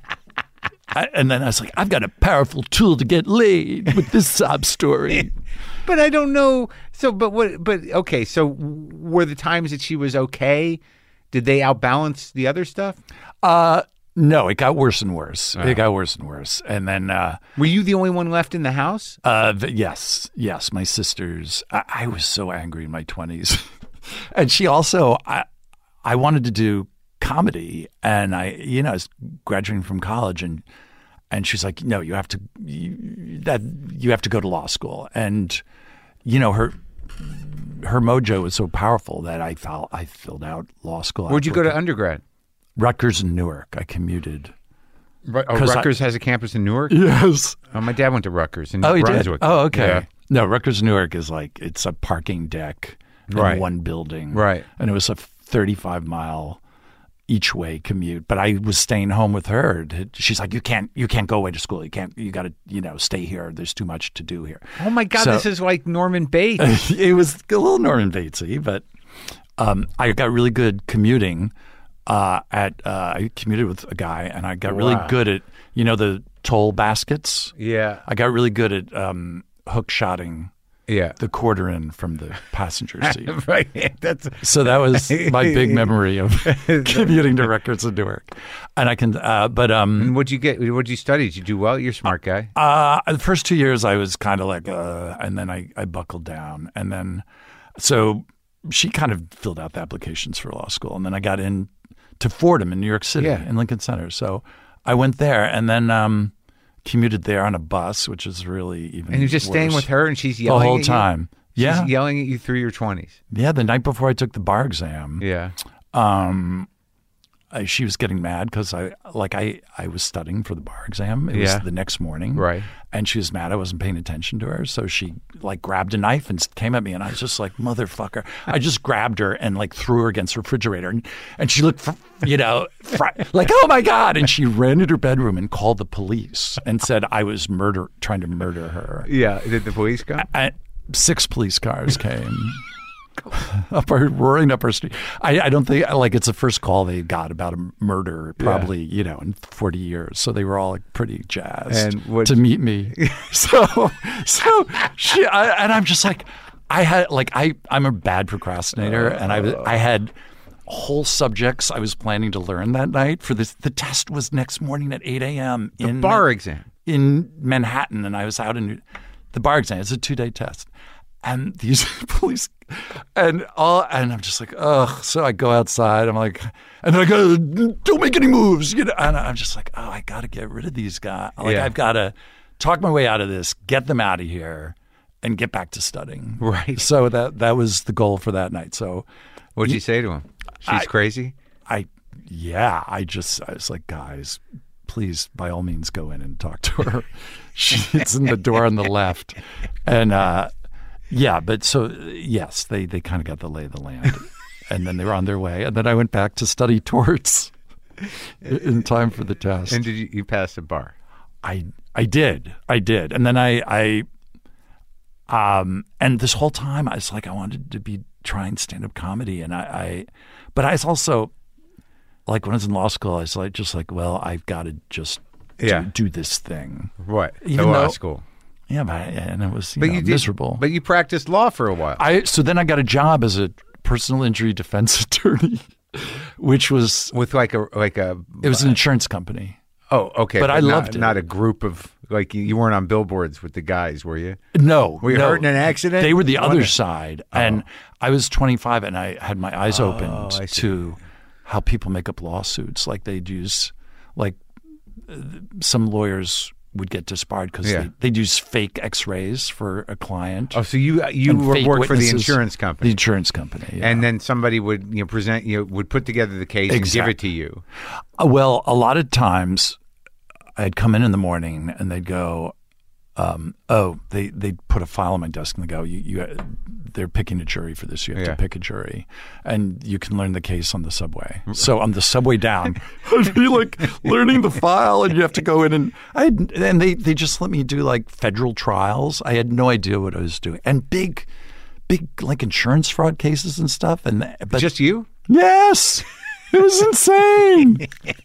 I, and then I was like, I've got a powerful tool to get laid with this sob story. But I don't know. So, but what? But okay. So, were the times that she was okay? Did they outbalance the other stuff? Uh, no, it got worse and worse. It got worse and worse. And then, uh, Were you the only one left in the house? uh, th- yes, yes, my sisters. I, I was so angry in my twenties, and she also. I, I wanted to do comedy, and I, you know, I was graduating from college, and and she's like, no, you have to you, that you have to go to law school, and you know her. Her mojo was so powerful that I felt I filled out law school. Where'd you go to afterward. undergrad? Rutgers and Newark. I commuted. Ru- Oh, 'Cause I- Rutgers has a campus in Newark. Yes. Oh, my dad went to Rutgers in Oh, he Brunswick. did. Oh, okay. Yeah. No, Rutgers Newark is like it's a parking deck in Right. one building, Right. And it was a thirty-five mile each way commute. But I was staying home with her. She's like, "You can't, you can't go away to school. You can't. You got to, you know, stay here. There's too much to do here." Oh my God, So- this is like Norman Bates. It was a little Norman Batesy, but um, I got really good commuting. Uh, at uh, I commuted with a guy, and I got really Wow. good at you know the toll baskets. Yeah, I got really good at um, hook shotting yeah. the quarter in from the passenger seat. Right. That's So that was my big memory of commuting to Rutgers and Newark. And I can, uh, but um, And what'd you get? What'd you study? Did you do well? You're a smart guy. uh, the first two years I was kind of like, uh, and then I, I buckled down. And then, so she kind of filled out the applications for law school. And then I got in to Fordham in New York City, Yeah. in Lincoln Center. So I went there and then um, commuted there on a bus, which is really even And you're just worse. staying with her, and she's the yelling whole at time. You? Yeah. She's yelling at you through your twenties. Yeah, the night before I took the bar exam, Yeah. um, I, she was getting mad because I like I, I was studying for the bar exam. It Yeah. was the next morning, Right. And she was mad I wasn't paying attention to her, so she like grabbed a knife and came at me, and I was just like, "Motherfucker!" I just grabbed her and like threw her against the refrigerator, and, and she looked, fr- you know, fr- like, "Oh my God!" And she ran into her bedroom and called the police and said I was murder trying to murder her. Yeah. Did the police come? I, six police cars came. Up our roaring up our street. I, I don't think like it's the first call they got about a murder, probably you know in forty years. So they were all like, pretty jazzed And what- to meet me. so so she I, and I'm just like I had like I I'm a bad procrastinator, and I was I had whole subjects I was planning to learn that night for this. The test was next morning at eight a.m. The in bar exam. in Manhattan, and I was out in the bar exam. It's a two day test. And these police, and all, and I'm just like, ugh. So I go outside. I'm like, and I go, don't make any moves, you know. And I'm just like, oh, I got to get rid of these guys. Like, Yeah. I've got to talk my way out of this, get them out of here, and get back to studying. Right. So that that was the goal for that night. So What'd you say to him? She's I- crazy? I, yeah, I just, I was like, guys, please, by all means, go in and talk to her. She's in the door on the left, and. uh Yeah, but so yes, they, they kind of got the lay of the land, and then they were on their way, and then I went back to study torts in time for the test. And did you, you pass the bar? I I did, I did, and then I I um and this whole time I was like I wanted to be trying stand up comedy, and I, I but I was also like when I was in law school I was like just like well I've got to just Yeah. do, do this thing. What? Even the law though- school. Yeah, but I, and it was you But know, you did, miserable. But you practiced law for a while. I so then I got a job as a personal injury defense attorney, which was with like a like a. it was an insurance company. Oh, okay. But I not, loved it. Not a group of like you, you weren't on billboards with the guys, were you? No, Were you no. hurt in an accident? They were the What other a- side, and I was twenty-five, and I had my eyes Oh, opened I see. to how people make up lawsuits. Like they'd use, like uh, some lawyers would get disbarred because Yeah. they, they'd use fake X-rays for a client. Oh, so you you and were, fake worked for the witnesses. insurance The company, insurance company, yeah. and then somebody would you know present you know, would put together the case and give it to you. Uh, Well, a lot of times I'd come in in the morning and they'd go, um, oh, they, they'd put a file on my desk and they go, you, you, they're picking a jury for this. You have Yeah. to pick a jury. And you can learn the case on the subway. So on the subway down, I'd be like learning the file and you have to go in and I and they, they just let me do like federal trials. I had no idea what I was doing. And big, big like insurance fraud cases and stuff. And but Just you? yes, it was insane.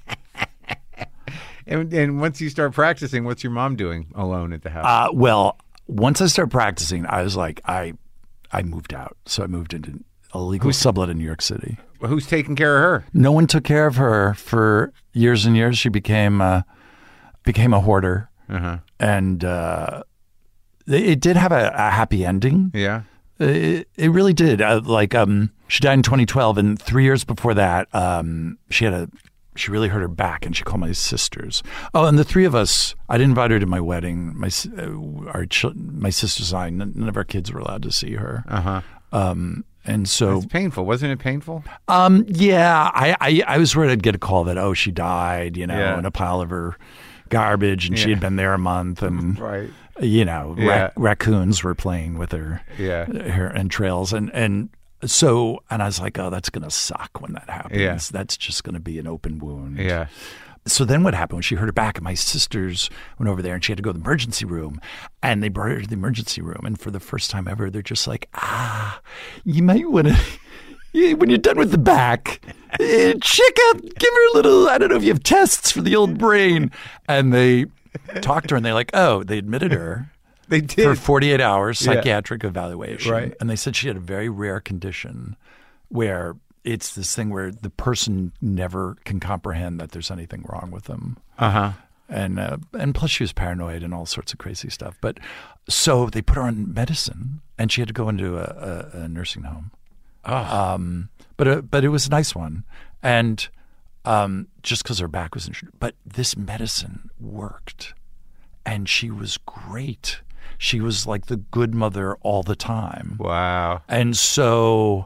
And, and once you start practicing, what's your mom doing alone at the house? Uh, well, once I started practicing, I was like, I, I moved out. So I moved into a legal sublet in New York City. Who's taking care of her? No one took care of her for years and years. She became, uh, became a hoarder, Uh-huh. and uh, it, it did have a, a happy ending. Yeah. It, it really did. Uh, like, um, she died in twenty twelve, and three years before that, um, she had a. She really hurt her back, and she called my sisters. Oh, and the three of us, I didn't invite her to my wedding. My s- uh, our chil- my sisters and I, none none of our kids were allowed to see her. Uh-huh. Um, and so, It's painful. Wasn't it painful? um, yeah, I, I I was worried I'd get a call that oh she died, you know, Yeah. in a pile of her garbage, and she Yeah. had been there a month, and Right. you know, Yeah. rac- raccoons were playing with her, Yeah. her entrails, and and. So, and I was like, oh, that's going to suck when that happens. Yeah. That's just going to be an open wound. Yeah. So then what happened when she hurt her back, and my sisters went over there and she had to go to the emergency room, and they brought her to the emergency room. And for the first time ever, they're just like, ah, you might want to, when you're done with the back, eh, check out, give her a little, I don't know if you have tests for the old brain. And they talked to her and they're like, oh, they admitted her. They For did. forty-eight hours Yeah. psychiatric evaluation. Right. And they said she had a very rare condition where it's this thing where the person never can comprehend that there's anything wrong with them. Uh-huh. And uh, and plus she was paranoid and all sorts of crazy stuff. But so they put her on medicine and she had to go into a, a, a nursing home. Oh. Um, but uh, but it was a nice one. And um, just because her back was injured. But this medicine worked, and she was great. She was like the good mother all the time. Wow. And so,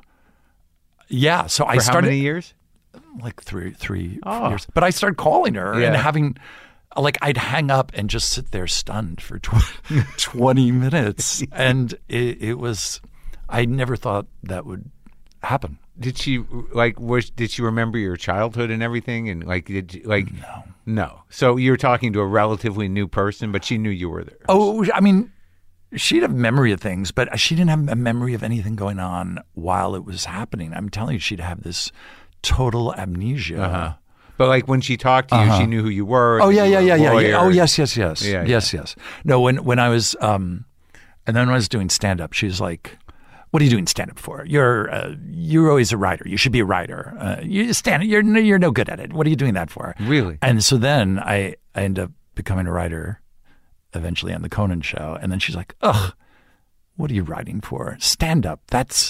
yeah. So For I started how many years? like three, three Oh. years. But I started calling her Yeah. and having, like, I'd hang up and just sit there stunned for tw- twenty minutes, and it, it was. I never thought that would happen. Did she like? Was did she remember your childhood and everything? And like, did you, like No. no? So you were talking to a relatively new person, but she knew you were there. Oh, I mean, she'd have memory of things, but she didn't have a memory of anything going on while it was happening. I'm telling you, she'd have this total amnesia. Uh-huh. But like when she talked to you, Uh-huh. she knew who you were. Oh that yeah, you yeah, were a yeah, yeah, lawyer. yeah. Oh yes, yes, yes, Yeah, yes, yes. No, when when I was, um, and then when I was doing stand up, she was like, "What are you doing stand up for? You're uh, you're always a writer. You should be a writer. Uh, you stand. You're no- you're no good at it. What are you doing that for?" Really? And so then I I end up becoming a writer, eventually on the Conan show, and then she's like, "Ugh, what are you writing for? Stand up. That's."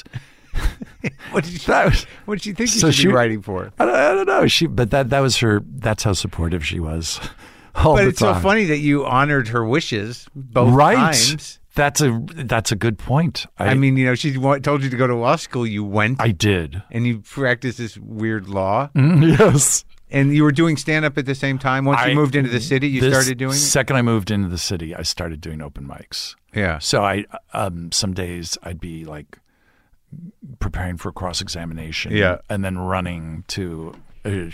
What did she, That was- what did she think you So should she- be writing for? I don't, I don't know. She, but that that was her. That's how supportive she was. All But the it's so time. funny that you honored her wishes both right? times. That's a that's a good point. I, I mean, you know, she wa- told you to go to law school. You went, I did. and you practiced this weird law, Mm, yes. and you were doing stand up at the same time. Once I- you moved into the city, you This started doing it. Second I moved into the city, I started doing open mics. Yeah. So I um, some days I'd be like preparing for cross examination, Yeah. and then running to a,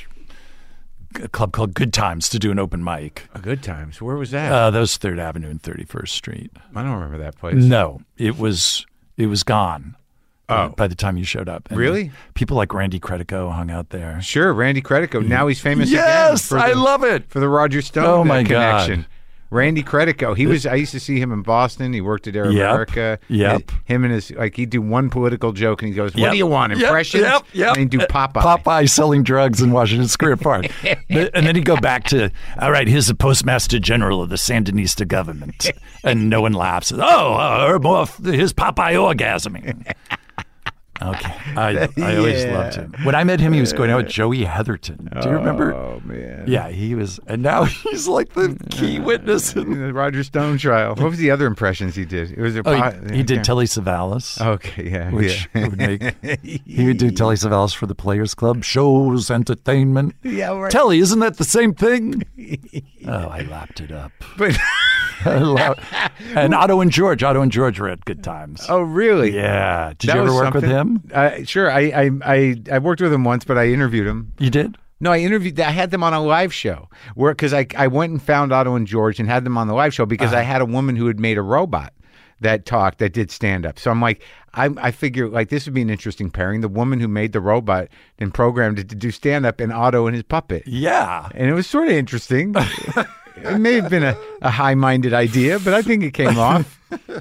a club called Good Times to do an open mic. Good times. Where was that? Uh, that was Third Avenue and Thirty-First Street. I don't remember that place. No, it was it was gone. Oh. by the time you showed up. And Really? People like Randy Credico hung out there. Sure, Randy Credico. Now he's famous again. Yes, for I the- love it. for the Roger Stone Oh, uh, my God. connection. Randy Credico. He was. I used to see him in Boston. He worked at Air Yep. America. Yep. Him and his like he'd do one political joke and he goes, "What Yep. do you want? Yep. Impressions?" Yep. Yep. And he'd do Popeye. Popeye selling drugs in Washington Square Park. And then he'd go back to, all right, here's the Postmaster General of the Sandinista government. And no one laughs. Oh, uh, more, here's Popeye orgasming. Okay. I, I always Yeah. loved him. When I met him, he was going out with Joey Heatherton. Do you remember? Oh man. Yeah, he was. And now he's like the key witness. In, The Roger Stone trial. What was the other impressions he did? It was a. oh, po- he, he did yeah. Telly Savalas. Okay, yeah, Which yeah. would make he would do Telly Savalas for the Players Club, shows, entertainment. Yeah, right. Telly, isn't that the same thing? Oh, I lapped it up. But I lap- and Otto and George, Otto and George were at Good Times. oh, really? Yeah. Did That you ever was work with something. him? Uh, sure. I, I I I worked with him once, but I interviewed him. You did? No, I interviewed. I had them on a live show where because I I went and found Otto and George and had them on the live show because Uh-huh. I had a woman who had made a robot that talked that did stand up. So I'm like, I I figure like this would be an interesting pairing. The woman who made the robot and programmed it to do stand up and Otto and his puppet, Yeah. and it was sort of interesting. It may have been a, a high minded idea, but I think it came off.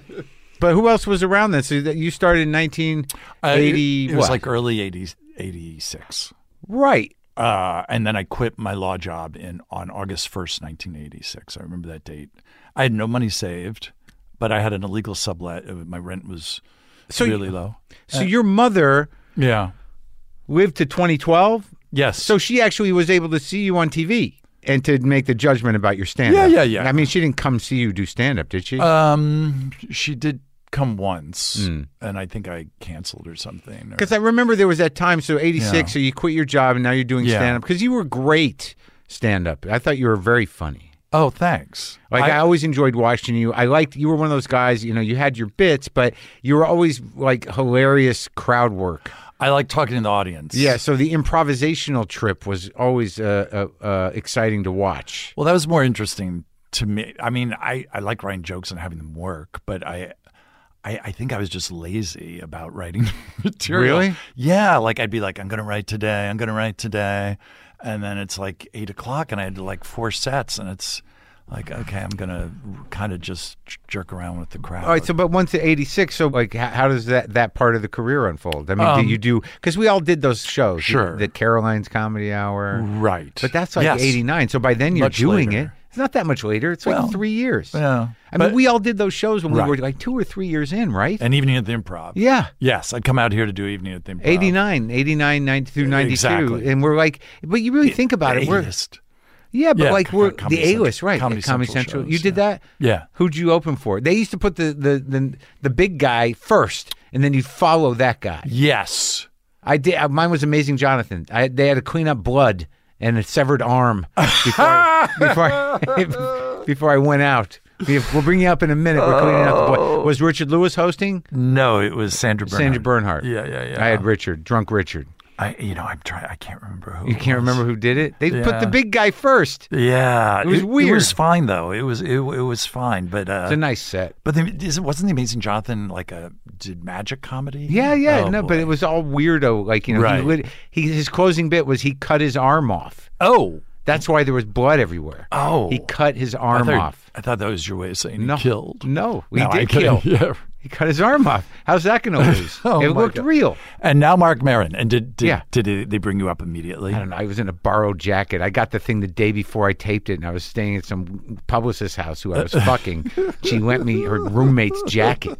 But who else was around then? So that you started in nineteen eighty. Uh, it, it was what? like early eighties, eighty-six. right. Uh, and then I quit my law job in on August first, nineteen eighty-six. I remember that date. I had no money saved, but I had an illegal sublet. Uh, My rent was So really low. So your mother Yeah. lived to twenty twelve. Yes. So she actually was able to see you on T V and to make the judgment about your stand up. Yeah, yeah, yeah. I mean, she didn't come see you do stand up, did she? um, she did come once, Hmm. and I think I canceled or something. or- Because I remember there was that time, so eighty-six, Yeah. so you quit your job and now you're doing Yeah. stand up. Because you were great stand up. I thought you were very funny. Oh, thanks. Like, I, always enjoyed watching you. I liked, you were one of those guys, you know, you had your bits, but you were always like hilarious crowd work. I like talking to the audience. Yeah, so the improvisational trip was always uh, uh, uh, exciting to watch. Well, that was more interesting to me. I mean, I, I like writing jokes and having them work, but I, I I think I was just lazy about writing material. Really? Yeah. Like I'd be like, I'm going to write today. I'm going to write today. And then it's like eight o'clock and I had like four sets and it's like, okay, I'm going to kind of just jerk around with the crowd. All right, so but once at eighty-six, so like how, how does that, that part of the career unfold? I mean, Um, do you do, because we all did those shows. Sure. The Caroline's Comedy Hour. Right. But that's like Yes. eighty-nine, so by then you're Much doing later. it. It's not that much later. It's like Well, three years. Yeah. I But- mean, we all did those shows when Right. we were like two or three years in, right? And Evening at the Improv. Yeah. Yes, I'd come out here to do Evening at the Improv. eighty-nine, eighty-nine, ninety through ninety-two. Exactly. And we're like, but you really think about it. We're, A-list. yeah, but Yeah, like we're Comedy the A-list, Central- right? Comedy Comedy Central Central. shows, You did yeah. that? Yeah. Who'd you open for? They used to put the, the, the, the big guy first, and then you follow that guy. Yes. I did. uh, Mine was Amazing Jonathan. I, they had to clean up blood and a severed arm before I, before I, before I went out. We- We'll bring you up in a minute. We're cleaning out the blood. Was Richard Lewis hosting? No, it was Sandra Bernhard. Sandra Bernhard. Yeah, yeah, yeah. I had Richard, drunk Richard. I, you know, I'm trying. I can't remember who. You it can't was. remember who did it? They put Yeah. the big guy first. Yeah, It was It weird. was fine though. It was it, it was fine, but uh, It's a nice set. but the, is it wasn't the Amazing Jonathan like a did magic comedy? Yeah, yeah, Oh, no, boy. but it was all weirdo. Like you know, Right. he, lit- he his closing bit was he cut his arm off. Oh, That's why there was blood everywhere. Oh. he cut his I arm thought, off. I thought that was your way of saying No, he killed. No, he No, I did couldn't- kill. Yeah. He cut his arm off. How's that going to lose? Oh, it my looked God. real. And now Mark Maron. And did did, Yeah. did it, they bring you up immediately? I don't know. I was in a borrowed jacket. I got the thing the day before I taped it, and I was staying at some publicist's house who I was fucking. She lent me her roommate's jacket.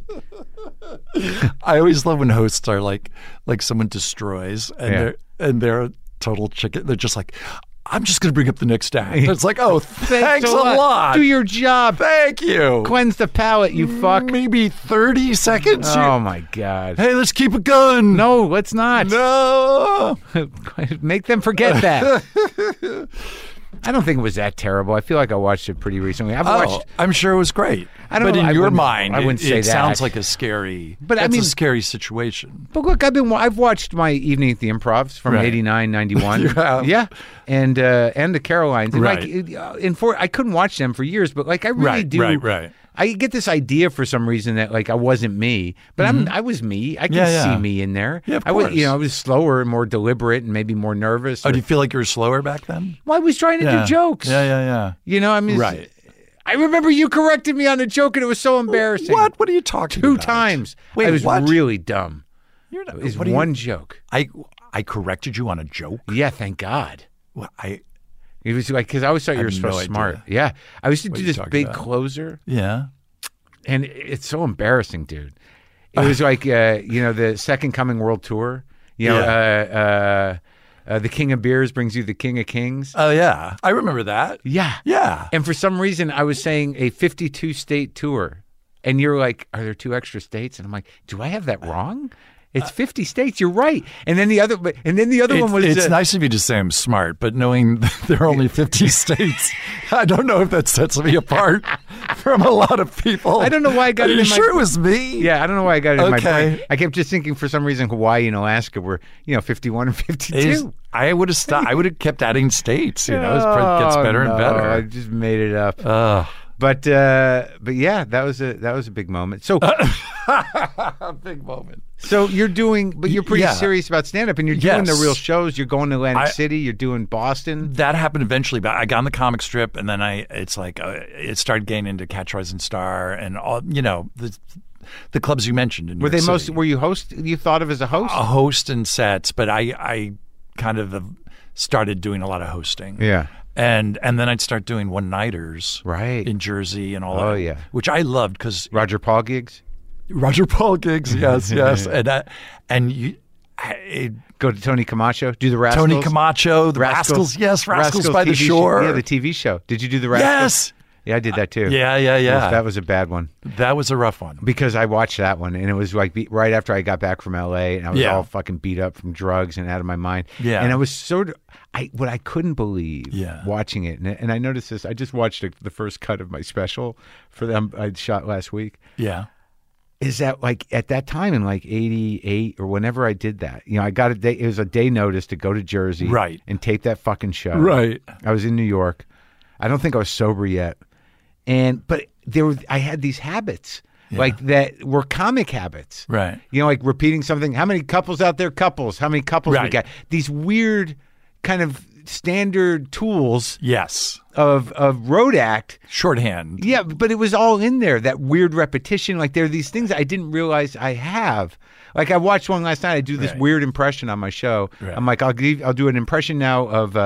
I always love when hosts are like like someone destroys and Yeah. they're and they're a total chicken. They're just like, I'm just gonna bring up the next act. It's like, oh, thanks, a lot. Do your job. Thank you. Cleanse the palate, you fuck. Maybe thirty seconds. Oh my god. Hey, let's keep it going. No, let's not. No. Make them forget that. I don't think it was that terrible. I feel like I watched it pretty recently. I've Oh, watched. I'm sure it was great. I don't but know, in I your wouldn't- mind, I wouldn't it, say it that. sounds like a scary. But I that's mean- a scary situation. But look, I've been. I've watched my Evening at the Improvs from Right. eighty-nine, ninety-one. You have? Yeah, and uh, and the Carolines. And Right. Like, uh, in for I couldn't watch them for years, but like I really Right, do. right, right. I get this idea for some reason that like I wasn't me, but I'm I was me. I can Yeah, yeah. see me in there. Yeah, of I was, you course. know, I was slower and more deliberate and maybe more nervous. Oh, or- do you feel like you were slower back then? well, I was trying to Yeah. do jokes. Yeah, yeah, yeah. You know, I mean, it's- Right. I remember you corrected me on a joke, and it was so embarrassing. What? What are you talking Two about? times. Wait, I was what? really dumb. You're not, It was what are you- one joke. I I corrected you on a joke. Yeah, thank God. Well, I It was like because I always thought you were have so no idea. smart. Yeah, I used to What do are you this talking big about? closer, yeah. and it's so embarrassing, dude. It was like uh, you know the Second Coming World Tour. You know, uh, uh, uh, the King of Beers brings you the King of Kings. Oh yeah, I remember that. Yeah, Yeah. And for some reason, I was saying a fifty-two state tour, and you're like, "Are there two extra states?" And I'm like, "Do I have that wrong?" It's fifty states. You're right. And then the other, but- and then the other It's, one was it's uh, nice of you to say I'm smart, but knowing that there are only fifty states, I don't know if that sets me apart from a lot of people. I don't know why I got Are it you in my- sure it was me? Yeah, I don't know why I got it in my Okay. brain. I kept just thinking for some reason Hawaii and Alaska were, you know, fifty-one and It is- fifty-two. I would have stopped. I would have kept adding states. You know, it gets Oh, better no, and I better. just made it up. Ugh. But uh, but yeah, that was a that was a big moment. So A big moment. so you're doing, but you're pretty Yeah. serious about stand up, and you're doing Yes. the real shows. You're going to Atlantic I- City. You're doing Boston. That happened eventually, but I got on the comic strip, and then I it's like uh, it started getting into Catch Rising Star and all you know the the clubs you mentioned. In Were New they York most? City. Were you host? You thought of as a host? a host and sets? But I I kind of have started doing a lot of hosting. Yeah. And and then I'd start doing one nighters, Right. in Jersey and all Oh, that. yeah. Which I loved because Roger Paul gigs. Roger Paul gigs, yes, yes, and uh, and you, it, Go to Tony Camacho. Do the Rascals. Tony Camacho, the Rascals, yes, Rascals, by the T V Shore, Show. Yeah, the T V show. Did you do the Rascals? yes, Yeah, I did that too. yeah, yeah, yeah. That was a bad one. That was a rough one. Because I watched that one, and it was like be- right after I got back from L A, and I was Yeah. all fucking beat up from drugs and out of my mind. Yeah. and I was sort of, I what I couldn't believe Yeah. watching it, and, and I noticed this. I just watched the first cut of my special for them I shot last week. Yeah, Is that like at that time in like eighty-eight or whenever I did that? You know, I got a day. It was a day notice to go to Jersey, Right. and tape that fucking show. right. I was in New York. I don't think I was sober yet. And but there were I had these habits like that were comic habits. Right. You know, like repeating something. How many couples out there? Couples. How many couples we Right. got? These weird kind of standard tools Yes, of of road act. shorthand. Yeah, but it was all in there. That weird repetition. Like there are these things I didn't realize I have. Like I watched one last night. I do this Right. weird impression on my show. Right. I'm like, I'll give, I'll do an impression now of uh,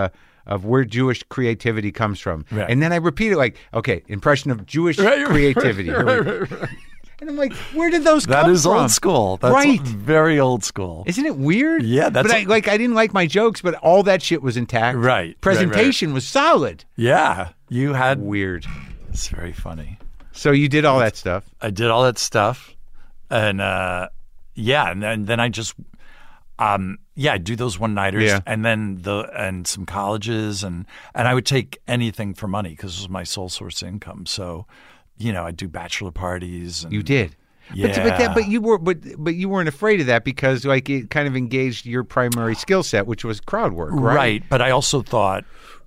of where Jewish creativity comes from. Right. And then I repeat it like, okay, impression of Jewish Right, right, creativity. right, Here we- right, right, right. And I'm like, where did those That come is from? old school. That's Right. very old school. Isn't it weird? Yeah, that's But I, a- like I didn't like my jokes, but all that shit was intact. Right, right, right. Presentation was solid. Yeah, you had. Weird. It's very funny. So you did all that stuff. I did all that stuff, and uh, yeah, and then, then I just, um, yeah, I do those one nighters, Yeah. and then the and some colleges, and and I would take anything for money because it was my sole source of income. So, you know, I do bachelor parties. And, You did. Yeah. But, but, that, but you were, but but you weren't afraid of that because like it kind of engaged your primary skill set, which was crowd work, right? right? But I also thought.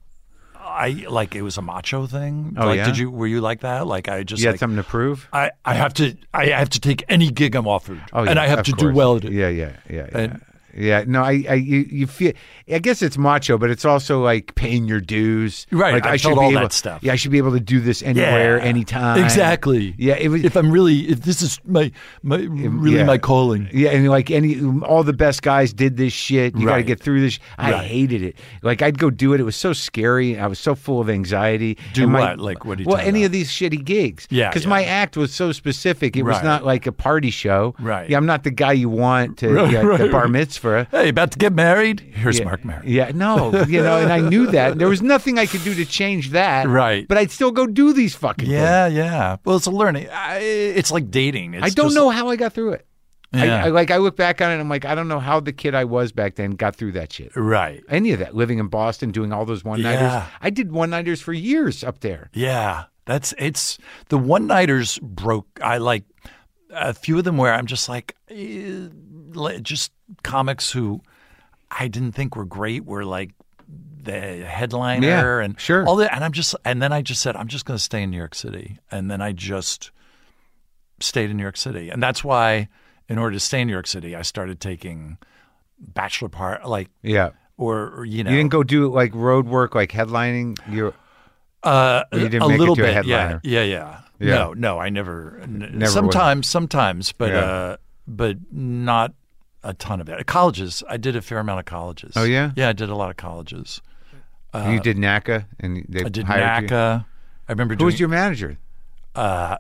I like it was a macho thing. Oh, like, yeah? Did you were you like that? Like I just You had like, something to prove. I, I have to I have to take any gig I'm offered, Oh, yeah, and I have of to do course. well at it. Yeah, yeah, yeah, yeah. And- yeah, no, I, I, you, you feel. I guess it's macho, but it's also like paying your dues. Right, Like I should felt be all able, that stuff. Yeah, I should be able to do this anywhere, anytime. Exactly. Yeah, it was. If I'm really, if this is my, my really yeah. my calling. Yeah, and like any, all the best guys did this shit. You got to Right. get through this. I Right. hated it. Like I'd go do it. It was so scary. I was so full of anxiety. Do And my- what? Like, what are you Well, talking any about? of these shitty gigs. Yeah, because yeah. my act was so specific. It was Right. not like a party show. Right. Yeah, I'm not the guy you want to Right, yeah, right, the bar right. mitzvah. Hey, about to get married? Here's Yeah. Mark Maron. Yeah, no, you know, and I knew that. There was nothing I could do to change that. Right. But I'd still go do these fucking things. Yeah, yeah. Well, it's a learning. I, it's like dating. It's I don't just- know how I got through it. I, Yeah. I like I look back on it and I'm like, I don't know how the kid I was back then got through that shit. Right. Any of that, living in Boston, doing all those one nighters. Yeah. I did one nighters for years up there. Yeah. That's it's the one nighters broke. I like a few of them where I'm just like, eh, like, just comics who I didn't think were great were like the headliner Yeah, and sure. all that. And I'm just, and then I just said, I'm just going to stay in New York City. And then I just stayed in New York City. And that's why, in order to stay in New York City, I started taking bachelor part, like, Yeah. or, or, you know, You didn't go do like road work, like headlining. You Uh, Or you didn't a make it little to a bit, headliner? yeah, yeah, yeah. Yeah. No, no, I never. n- Never sometimes, sometimes, but Yeah. uh, but not a ton of it. Colleges, I did a fair amount of colleges. Oh, yeah? yeah, I did a lot of colleges. you did NACA and they Uh, I did hired you? NACA. I remember Who doing was your manager? uh,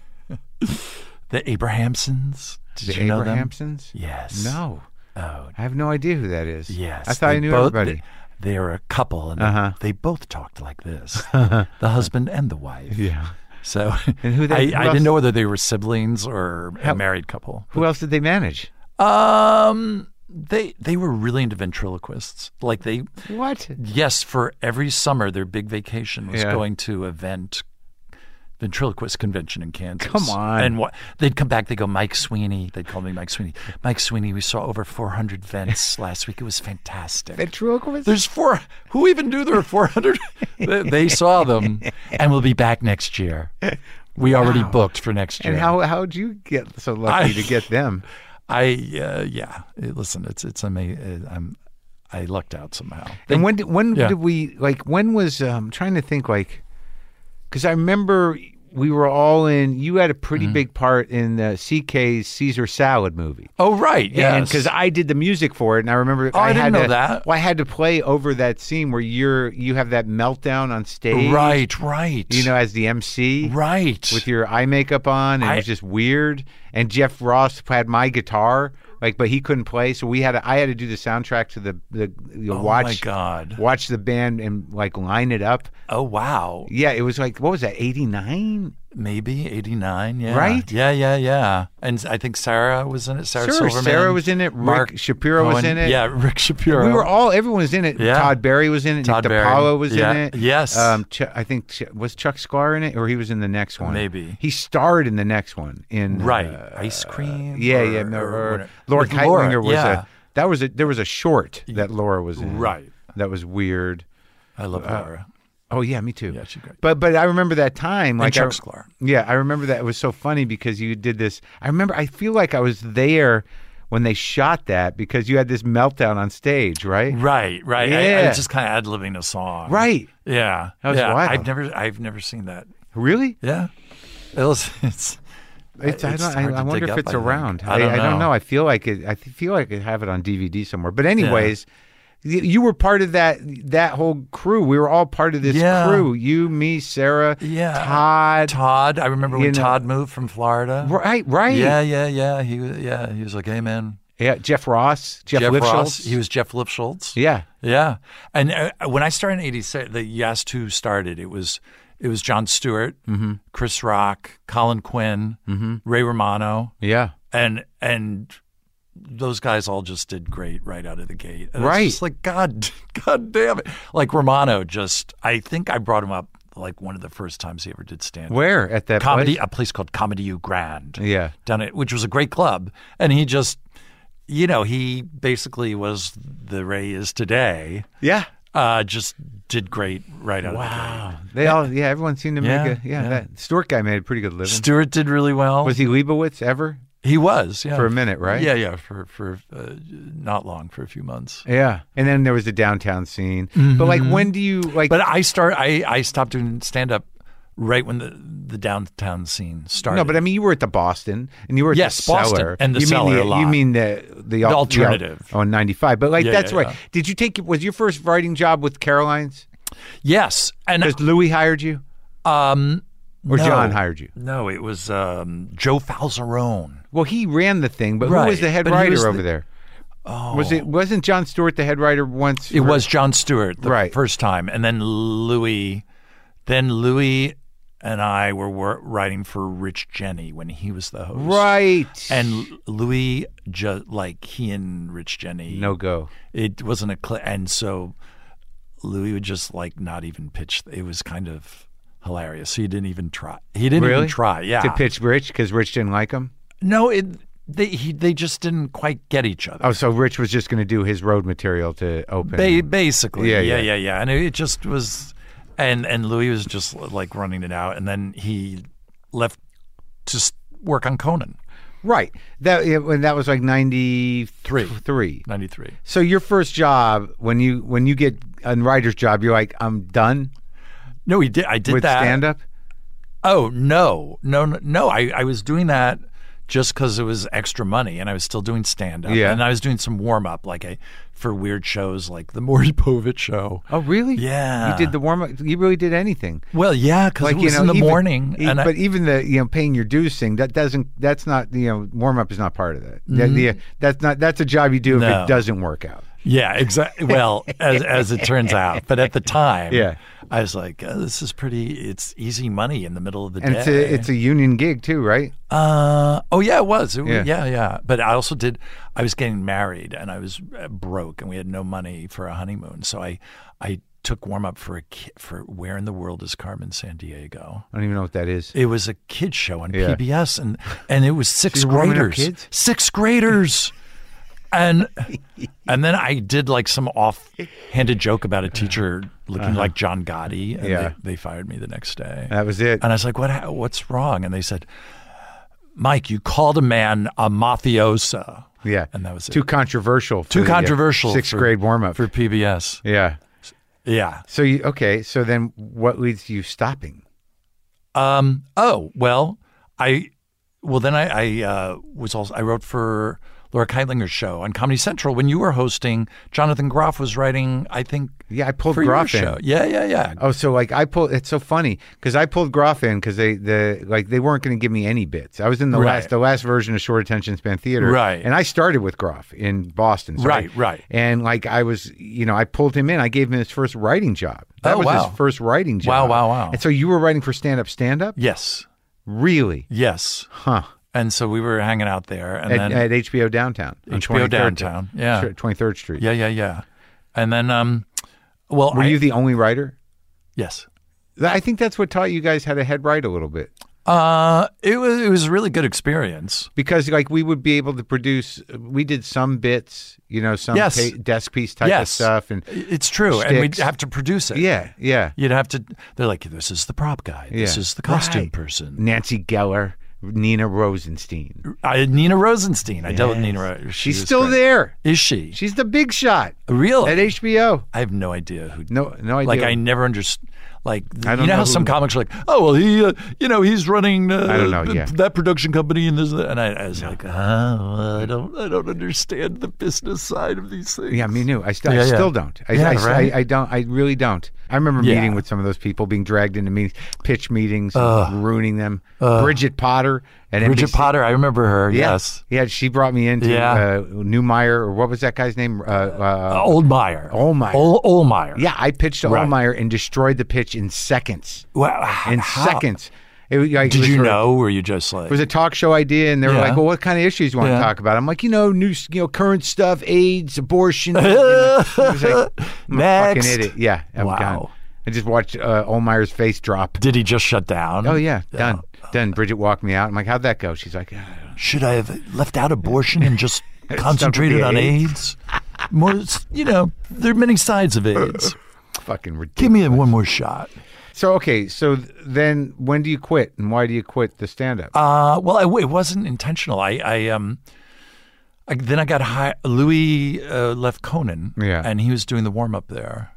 the Abrahamsons. Did The you know them? Abrahamsons? Yes. No. Oh, I have no idea who that is. yes. I thought They I knew both- everybody. They, they were a couple, and Uh-huh. they, they both talked like this: the husband and the wife. Yeah. So And who they- I, who I else- didn't know whether they were siblings or How- a married couple. Who else did they manage? Um, they they were really into ventriloquists. Like they, What? yes, for every summer their big vacation was Yeah. going to event ventriloquist convention in Kansas. Come on. And what they'd come back, they go, Mike Sweeney. They'd call me Mike Sweeney. Mike Sweeney. We saw over four hundred vents last week. It was fantastic. Ventriloquist? There's four. Who even knew there were four hundred? they, they saw them, and we'll be back next year. We already Wow. booked for next year. And how how'd you get so lucky I- to get them? I uh, yeah. It- listen, it's it's amazing. I'm I lucked out somehow. They- And when did when Yeah. did we like when was um I'm trying to think like because I remember we were all in. You had a pretty Mm-hmm. big part in the C K's Caesar Salad movie. oh right, yeah. And because I did the music for it, and I remember Oh, I didn't had know to, that. Well, I had to play over that scene where you're you have that meltdown on stage, right, right. You know, as the M C, right. with your eye makeup on, and I- it was just weird. And Jeff Ross had my guitar, like, but he couldn't play, so we had to, I had to do the soundtrack to the the you know, oh watch my god. watch the band and like line it up. Oh wow. Yeah, it was like what was that, eighty-nine? Maybe eighty-nine. Yeah. Right? Yeah, yeah, yeah. And I think Sarah was in it. Sarah Sure, Silverman. Sarah was in it. Rick Mark Shapiro was Cohen. in it. Yeah, Rick Shapiro. We were all, everyone was in it. Yeah. Todd Berry was in it. Todd Nick Berry. DiPaolo was Yeah. in it. Yes. Um, Ch- I think, Ch- was Chuck Sklar in it? Or he was in the next one? Maybe. He starred in the next one. In right. uh, Ice cream. Yeah, or- yeah. No, or or, whatever. Laura With Laura, Keitlinger was yeah. a, that was a, there was a short that Laura was in. Right. That was weird. I love Laura. Oh, yeah, me too. Yeah, she's great. But but I remember that time. Like Chuck I, Sklar. Yeah, I remember that. It was so funny because you did this. I remember, I feel like I was there when they shot that because you had this meltdown on stage, right? Right, right. I, I Yeah. was just kind of ad libbing a song. Right. Yeah. That was yeah. wild. I've never, I've never seen that. Really? Yeah. It was. It's. It's, I, It's don't, hard I, I to wonder dig if up, it's I think. around. I don't I, don't know. know. I feel like it. I feel like I have it on D V D somewhere. But anyways, Y- You were part of that that whole crew. We were all part of this Yeah. crew. You, me, Sarah, Yeah. Todd. Todd, I remember when You know- Todd moved from Florida. Right, right. Yeah, yeah, yeah. He was, yeah, he was like, "Hey, man, Yeah, Jeff Ross, Jeff, Jeff Lipschultz. Ross." He was Jeff Lipschultz. Yeah. Yeah, and uh, when I started in eighty-six, the you asked who started. It was it was Jon Stewart, Mm-hmm. Chris Rock, Colin Quinn, Ray Romano, Yeah. and and those guys all just did great right out of the gate. And Right. It's just like God, God damn it! Like Romano, just I think I brought him up like one of the first times he ever did stand up. Where at that Comedy, place? a place called Comedy U Grand. Yeah. Down it, which was a great club, and he just, you know, he basically was the Ray is today. Yeah. Uh, just did great right out of the Wow. They all, yeah, everyone seemed to Yeah, make a, yeah, yeah. that Stewart guy made a pretty good living. gate. Stewart did really well. Was he Leibowitz ever? He was, yeah, For a minute, right? Yeah, yeah, for for uh, not long, for a few months. Yeah. And then there was the downtown scene. But like, when do you, like, But I start, I I stopped doing stand up right when the the downtown scene started. no, but I mean, you were at the Boston and you were at Yes, the Boston Cellar. and the you mean Cellar the, a lot. You mean the, the, al- alternative. The, al- oh, ninety-five. But like, Yeah, that's yeah, right. yeah. Did you take, was your first writing job with Caroline's? yes, and Because Louis hired you? um, Or no. John hired you? No, it was um, Joe Falzarone. Well, he ran the thing, but who Right, was the head but he writer was over the- there? Oh, Was it, wasn't Jon Stewart the head writer once? It for- was Jon Stewart the Right. first time, and then Louis, then Louis and I were wor- writing for Rich Jenny when he was the host. Right. And Louis, just like he and Rich Jenny, no go. it wasn't a cl- and so Louis would just like not even pitch. It was kind of hilarious. He didn't even try. He didn't Really? even try. Yeah. To pitch Rich because Rich didn't like him? No, it they he, they just didn't quite get each other. Oh, so Rich was just going to do his road material to open. Ba- basically, Yeah, yeah, yeah. yeah, yeah, and it just was, and and Louis was just like running it out, and then he left to s- work on Conan, Right. That yeah, when that was like ninety-three. Three. ninety-three. So your first job, when you when you get a writer's job, you're like, I'm done No, he did. I did with that. stand up? Oh no, no, no! no. I I was doing that just because it was extra money, and I was still doing stand up, Yeah. and I was doing some warm up, like a for weird shows like the Maury Povich show. Oh, really? Yeah. You did the warm up. You really did anything. Well, yeah, because Like, it you was know, in the even- morning, e- and I, but even the you know paying your dues thing that doesn't that's not you know warm up is not part of that. The- the- that's not that's a job you do if Mm-hmm. No. it doesn't work out. yeah, exactly. Well, as as it turns out, but at the time, Yeah. I was like, oh, this is pretty. It's easy money in the middle of the And day. it's a it's a union gig too, right? Uh, oh yeah, it was. It, Yeah. yeah. yeah, yeah. But I also did. I was getting married, and I was uh, broke, and we had no money for a honeymoon. So I, I took warm up for a ki- for Where in the World is Carmen Sandiego? I don't even know what that is. It was a kids show on Yeah. P B S, and and it was sixth you're warming up graders. kids? Sixth graders. And and then I did like some off-handed joke about a teacher looking like John Gotti, and Uh-huh. Yeah. they, they fired me the next day. That was it. And I was like, "What? ha- What's wrong?" And they said, "Mike, you called a man a mafiosa." Yeah. And that was it. Too controversial. For Too the, uh, controversial. sixth for- grade warm up. for P B S. Yeah. Yeah. So you okay? So then, what leads to you stopping? Um. Oh well, I. Well, then I, I uh, was also I wrote for Laura Keitlinger's show on Comedy Central when you were hosting. Jonathan Groff was writing, I think. Yeah, I pulled for your Groff in. show. Yeah, yeah, yeah. Oh, so like I pulled. It's so funny because I pulled Groff in because they the like they weren't going to give me any bits. I was in the Right. last the last version of Short Attention Span Theater, Right. And I started with Groff in Boston, so Right, I- right. And like I was, you know, I pulled him in. I gave him his first writing job. That Oh, was wow. his first writing job. Wow, wow, wow. And so you were writing for stand up, stand up, Yes, really? yes. Huh? And so we were hanging out there, and At, then at H B O downtown, on H B O twenty-third downtown, yeah. twenty-third Street. yeah, yeah, yeah. And then, um, well, Were I, you the only writer? yes. I think that's what taught you guys how to head write a little bit. Uh, it was it was a really good experience. Because like we would be able to produce, we did some bits, you know, some Yes. pa- desk piece type of Yes. stuff, and It's true, and we'd Sticks. have to produce it. yeah, yeah. You'd have to. They're like, this is the prop guy. This Yeah. is the costume Right. person. Nancy Geller, Nina Rosenstein. I, Nina Rosenstein. I dealt with Yes. Nina. Ro- she She's was still great. there. Is she? She's the big shot Really? at H B O. I have no idea who. No, no idea. Like I never understood. Like, I you don't know, know how who- some comics are like, oh, well, he, uh, you know, he's running uh, I don't know, th- yeah. that production company and this, and I, I was like, oh, well, I don't, I don't understand the business side of these things. Yeah, me too. I still, Yeah, I yeah. still don't. I, Yeah, I, right? I, I don't. I really don't. I remember Yeah. meeting with some of those people, being dragged into meetings, pitch meetings, ruining them. Bridget Potter at Bridget N B C. Potter, I remember her. Yeah. Yes, Yeah, she brought me into Yeah. uh, Newmeyer, or what was that guy's name? Uh, uh, uh, Oldmeyer. Oldmeyer. Ol- Oldmeyer. yeah, I pitched to Right. Oldmeyer and destroyed the pitch in seconds. Well, In how? seconds. It, was- like, it Did was you sort of- know? Or were you just like? It was a talk show idea, and they were Yeah. like, "Well, what kind of issues do you want Yeah. to talk about?" I'm like, "You know, new, you know, current stuff, AIDS, abortion." You know. It was like, I'm a Next. fucking idiot. Yeah, I'm Wow. done. I just watched uh, Oldmeyer's face drop. Did he just shut down? Oh yeah, done, done. Bridget walked me out. I'm like, "How'd that go?" She's like, "Ah." Should I have left out abortion and just concentrated the on AIDS. AIDS? More, you know, there are many sides of AIDS. "Fucking ridiculous." Give me one more shot. So okay, so th- then when do you quit, and why do you quit the stand-up? Uh, well, I, it wasn't intentional. I, I um, I, then I got hired. Louis uh, left Conan, Yeah. and he was doing the warm up there,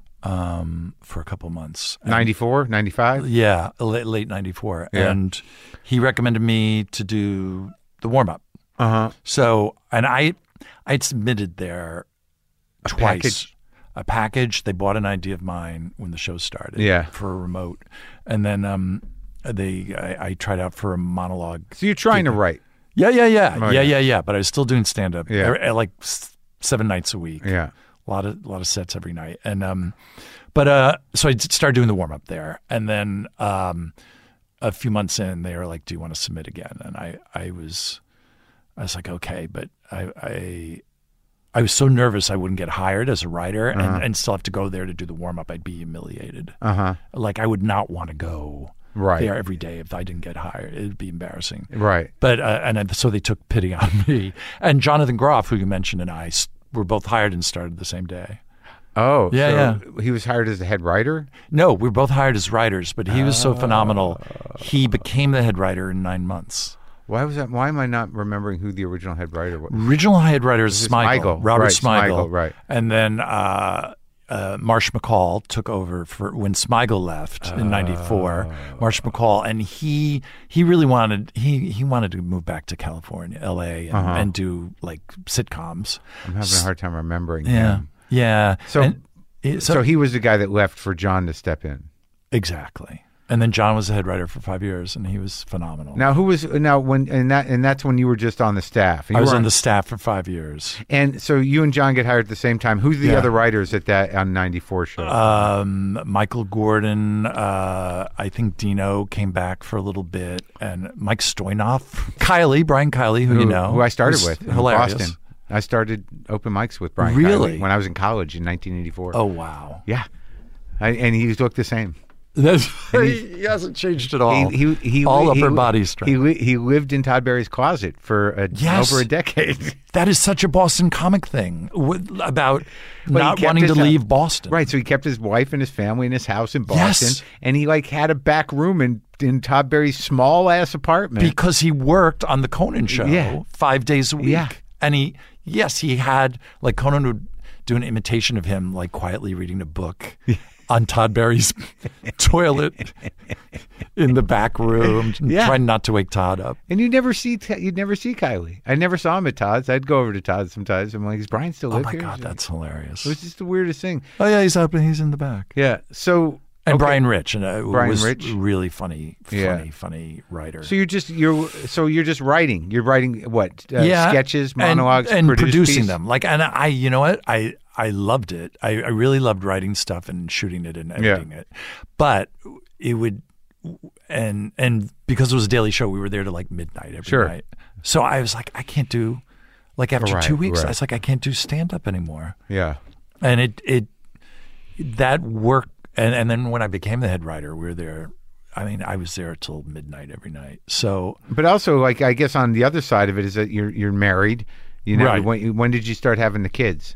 um, for a couple months. And- ninety-four, ninety-five? Yeah, late, late ninety-four, Yeah. and he recommended me to do the warm up. Uh-huh. So, and I, I'd submitted there twice. package? A package. They bought an idea of mine when the show started. Yeah. For a remote, and then um, they I, I tried out for a monologue. So you're trying to write. Yeah, yeah, yeah, Oh, yeah, yeah. yeah, yeah. But I was still doing stand up. Yeah. like s- seven nights a week. Yeah. A lot of a lot of sets every night, and um, but uh, so I d- started doing the warm up there, and then um, a few months in, they were like, "Do you want to submit again?" And I, I was, I was like, "Okay," but I, I, I was so nervous I wouldn't get hired as a writer, Uh-huh. and, and still have to go there to do the warm up. I'd be humiliated. Uh-huh. Like I would not want to go Right. there every day if I didn't get hired. It'd be embarrassing. Right. But uh, and then- so they took pity on me. And Jonathan Groff, who you mentioned, and I s- were both hired and started the same day. Oh, Yeah, so he was hired as the head writer? No, we were both hired as writers, but he was so phenomenal. He became the head writer in nine months. Why was that? Why am I not remembering who the original head writer was? Original head writer is This is Smigel, Smigel, Robert right, Smigel. Smigel, right. And then uh, uh, Marsh McCall took over for when Smigel left in ninety-four. Oh. Marsh McCall, and he he really wanted he he wanted to move back to California, L A, and, Uh-huh. and do like sitcoms. I'm having a hard time remembering Yeah, him. yeah. So- And it- So, he was the guy that left for John to step in. exactly. And then John was the head writer for five years, and he was phenomenal. Now, who was now when and that and that's when you were just on the staff. You I was were on the staff for five years. and so you and John get hired at the same time. Who's the Yeah. other writers at that on ninety-four show? Um, Michael Gordon, uh, I think Dino came back for a little bit, and Mike Stoynoff, Kiley, Brian Kiley, who, you know, who I started was with in hilarious. Boston. I started open mics with Brian Really? Kiley when I was in college in nineteen eighty-four. Oh wow, Yeah, I, and he looked the same. That's, he, he hasn't changed at all. He, he, he, all he, upper he, body strength. He, li- he lived in Todd Barry's closet for a, Yes. over a decade. that is such a Boston comic thing with, about Well, he not kept wanting to his, uh, leave Boston. Right, so he kept his wife and his family in his house in Boston, Yes. and he like had a back room in in Todd Barry's small ass apartment. Because he worked on the Conan show Yeah. five days a week. Yeah. And he, yes, he had, like, Conan would do an imitation of him, like, quietly reading a book on Todd Barry's toilet in the back room, Yeah. trying not to wake Todd up. and you never see you'd never see Kylie. I never saw him at Todd's. I'd go over to Todd's sometimes. I'm like, is Brian still Oh, live my here? God, that's hilarious. It was just the weirdest thing. Oh, yeah, he's up and he's in the back. Yeah. So And okay. Brian Rich, and uh, Brian was Rich. really funny, funny, Yeah. funny writer. So you're just you're so you're just writing. You're writing what uh, yeah, sketches, and- monologues, and, produced producing piece? them. Like, and I, you know what, I I loved it. I, I really loved writing stuff and shooting it and editing it. But it would, and and because it was a daily show, we were there to like midnight every Sure. night. So I was like, I can't do, like after Right, two weeks, right. I was like, I can't do stand up anymore. Yeah. And it it that worked. And and then when I became the head writer, we were there. I mean, I was there till midnight every night. So But also, like, I guess on the other side of it is that you're you're married. You know, Right. when when did you start having the kids?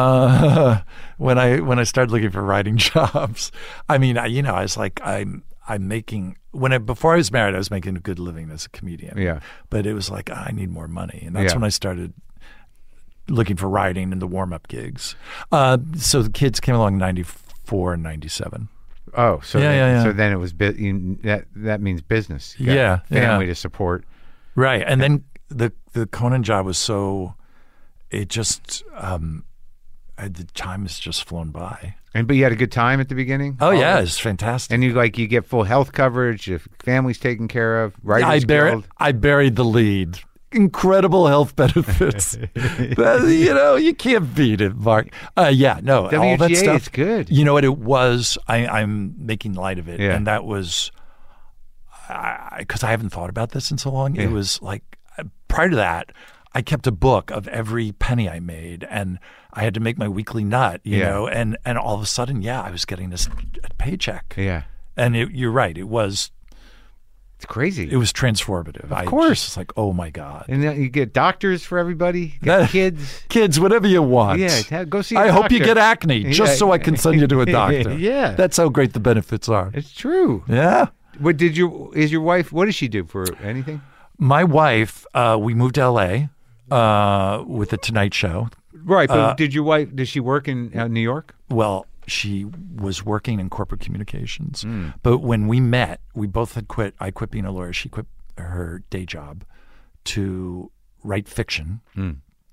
Uh, when I when I started looking for writing jobs, I mean, I, you know, I was like, I'm I'm making when I before I was married, I was making a good living as a comedian. Yeah. But it was like, I need more money, and that's Yeah. when I started looking for writing and the warm up gigs. Uh, so the kids came along in ninety-four and ninety-seven. Oh, so Yeah, then, yeah, yeah. so then it was bu- you, that that means business. You got Yeah, family yeah. to support. Right. And then the the Conan job was so, it just, um, I, the time has just flown by. And but you had a good time at the beginning. Oh, All yeah. that? It's fantastic. And you like you get full health coverage. If family's taken care of, Writers I, buried, Guild. I buried the lead. Incredible health benefits. But, you know, you can't beat it, Mark. Uh, yeah, no, all W that G A, stuff. it's good. You know what it was? I, I'm making light of it. Yeah. And that was, because I, I haven't thought about this in so long. Yeah. It was like, prior to that, I kept a book of every penny I made, and I had to make my weekly nut, you Yeah. know, and, and all of a sudden, yeah, I was getting this paycheck. Yeah, And it, you're right. It was, it's crazy. it was transformative. Of I course. just was like, oh my God. and then you get doctors for everybody. You get That- kids. Kids, whatever you want. Yeah, ta- go see a I hope you doctor. get acne just Yeah. so I can send you to a doctor. Yeah. That's how great the benefits are. It's true. Yeah. What did you? Is your wife? What does she do for anything? My wife, uh, we moved to L A uh, with the Tonight Show. Right, but Uh, did your wife? Does she work in uh, New York? Well, she was working in corporate communications. Hmm. But when we met, we both had quit. I quit being a lawyer. She quit her day job to write fiction. Hmm.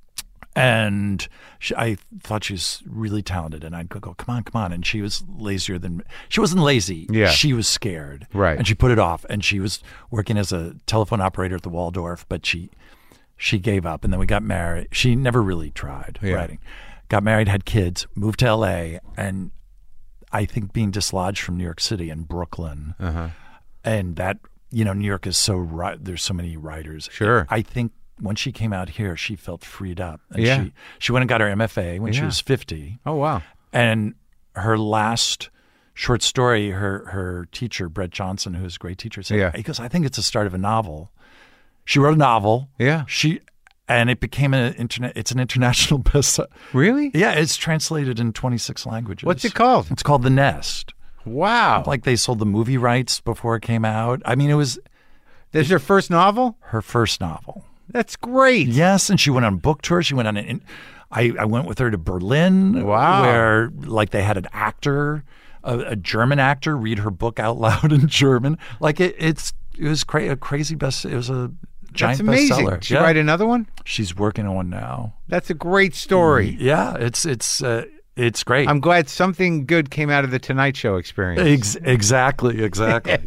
And she, I thought she was really talented. And I'd go, go, come on, come on. And she was lazier than she wasn't lazy. Yeah. She was scared. Right. And she put it off. And she was working as a telephone operator at the Waldorf, but she she gave up. And then we got married. She never really tried Yeah. writing. Got married, had kids, moved to L A, and I think being dislodged from New York City and Brooklyn, Uh-huh. and that, you know, New York is so ri- there's so many writers. Sure. I think when she came out here, she felt freed up. And Yeah. she she went and got her M F A when she Yeah. was fifty, Oh wow. and her last short story, her her teacher Brett Johnson, who is a great teacher, said, Yeah. he goes, I think it's the start of a novel. She wrote a novel. Yeah. She and it became an internet. It's an international bestseller. Really? Yeah, it's translated in twenty-six languages. What's it called? It's called The Nest. Wow. Like they sold the movie rights before it came out. I mean, it was This is your first novel? her first novel. That's great. Yes, and she went on book tour. She went on an. I, I went with her to Berlin, Wow. where like they had an actor, a, a German actor, read her book out loud in German. Like it, it's it was cra- a crazy best. It was a giant That's amazing. bestseller. Did she Yeah. write another one? She's working on one now. That's a great story. Yeah, it's it's uh, it's great. I'm glad something good came out of the Tonight Show experience. Ex- exactly, exactly.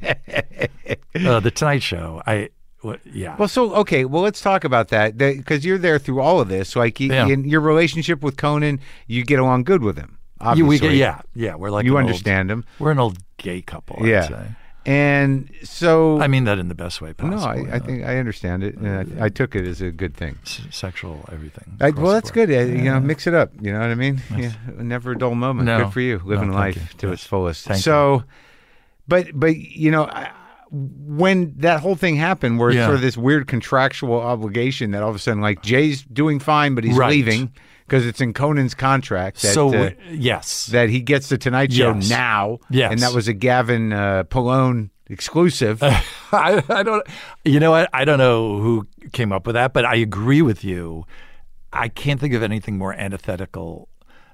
uh, the Tonight Show. I what, yeah. Well, so okay. Well, let's talk about that because you're there through all of this. So, like, you, Yeah. in your relationship with Conan, you get along good with him. You, Obviously, we get, yeah, yeah. We're like you an understand him. Old, we're an old gay couple. I'd Yeah. say. And so, I mean that in the best way possible. no, I, I yeah. think I understand it, and I, I took it as a good thing. S- sexual everything. I, across well, the that's board. good. Uh, You Yeah. know, mix it up. You know what I mean? Yeah, never a dull moment. No. Good for you, living No, thank life you. to Yes. its fullest. Thank so, but but you know, I, when that whole thing happened, where it's Yeah. sort of this weird contractual obligation that all of a sudden, like Jay's doing fine, but he's Right. leaving because it's in Conan's contract. That, So uh, yes, that he gets the Tonight Show Yes. now. Yes. and that was a Gavin uh, Pallone exclusive. I, I don't. You know what? I don't know who came up with that, but I agree with you. I can't think of anything more antithetical,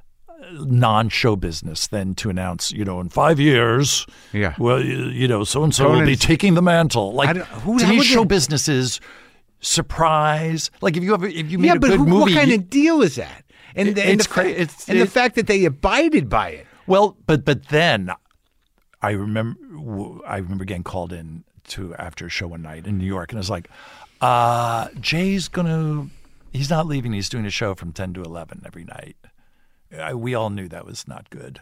non-show business than to announce, you know, in five years, Yeah. well, you, you know, so and so will be Conan's- taking the mantle. I Like don't- who- to how me, would show they- business is surprise. Like if you have, if you made yeah, a but good who, movie, what kind you- of deal is that? And, It- and it's the cra- fa- it's- and the it- fact that they abided by it. Well, but but then I remember I remember getting called in to after a show one night in New York, and I was like, uh, "Jay's gonna, he's not leaving. He's doing a show from ten to eleven every night." I, we all knew that was not good.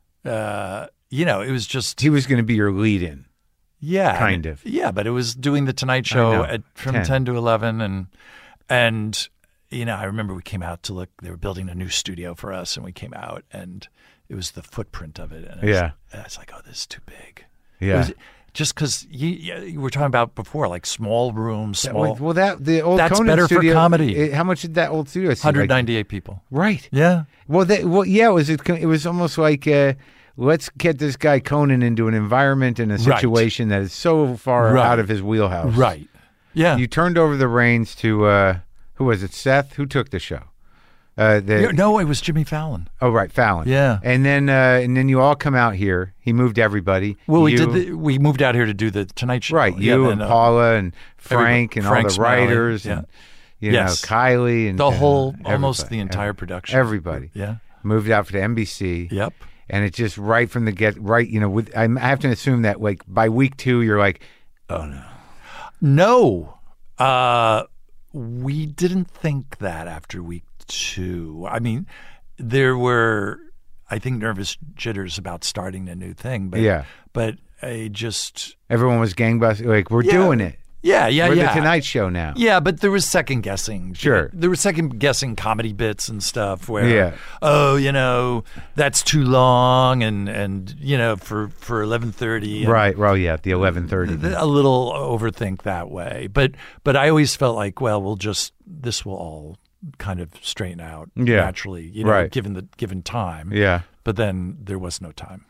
Uh, you know, it was just He was going to be your lead-in. yeah, kind and- of. yeah, but it was doing the Tonight I Show know. at, from ten. ten to eleven, and and you know, I remember we came out to look. They were building a new studio for us, and we came out, and it was the footprint of it, and I was, Yeah. I was like, oh, this is too big. It Yeah. was- just because you, you, you were talking about before, like small rooms, small, Well, that the old That's Conan better for studio, comedy. it- how much did that old studio? seat, one hundred like- ninety-eight people. right. Yeah, Well, that, well, yeah. It was it, it was almost like uh, let's get this guy Conan into an environment and a Right. situation that is so far Right. out of his wheelhouse. right. Yeah, You turned over the reins to uh, who was it? Seth. Who took the show? Uh, the, Yeah, no, it was Jimmy Fallon. oh, right, Fallon. Yeah. And then uh, and then you all come out here. He moved everybody. Well, we You- did. The, we moved out here to do the Tonight Show. Right, Yeah, you then, and uh, Paula and Frank and Frank all the Smiley, writers yeah. and you Yes. know Kylie and the uh, whole, almost everybody, the entire every- production. Everybody Yeah. moved out for the N B C. Yep. And it just right from the get right. You know, with I have to assume that like by week two, you're like, oh no. No, uh, we didn't think that after week two. I mean, there were, I think, nervous jitters about starting a new thing, but Yeah. but I just Everyone was gangbusters. Like we're Yeah. doing it. yeah yeah We're yeah. the Tonight Show now. Yeah, but there was second guessing. Sure. There was second guessing comedy bits and stuff where, Yeah. oh, you know, that's too long, and and you know, for for eleven thirty, Right. Well, yeah, the eleven thirty. a little overthink that way. But but I always felt like, well, we'll just this will all kind of straighten out Yeah. naturally, you know, Right. given the given time. Yeah. But then there was no time.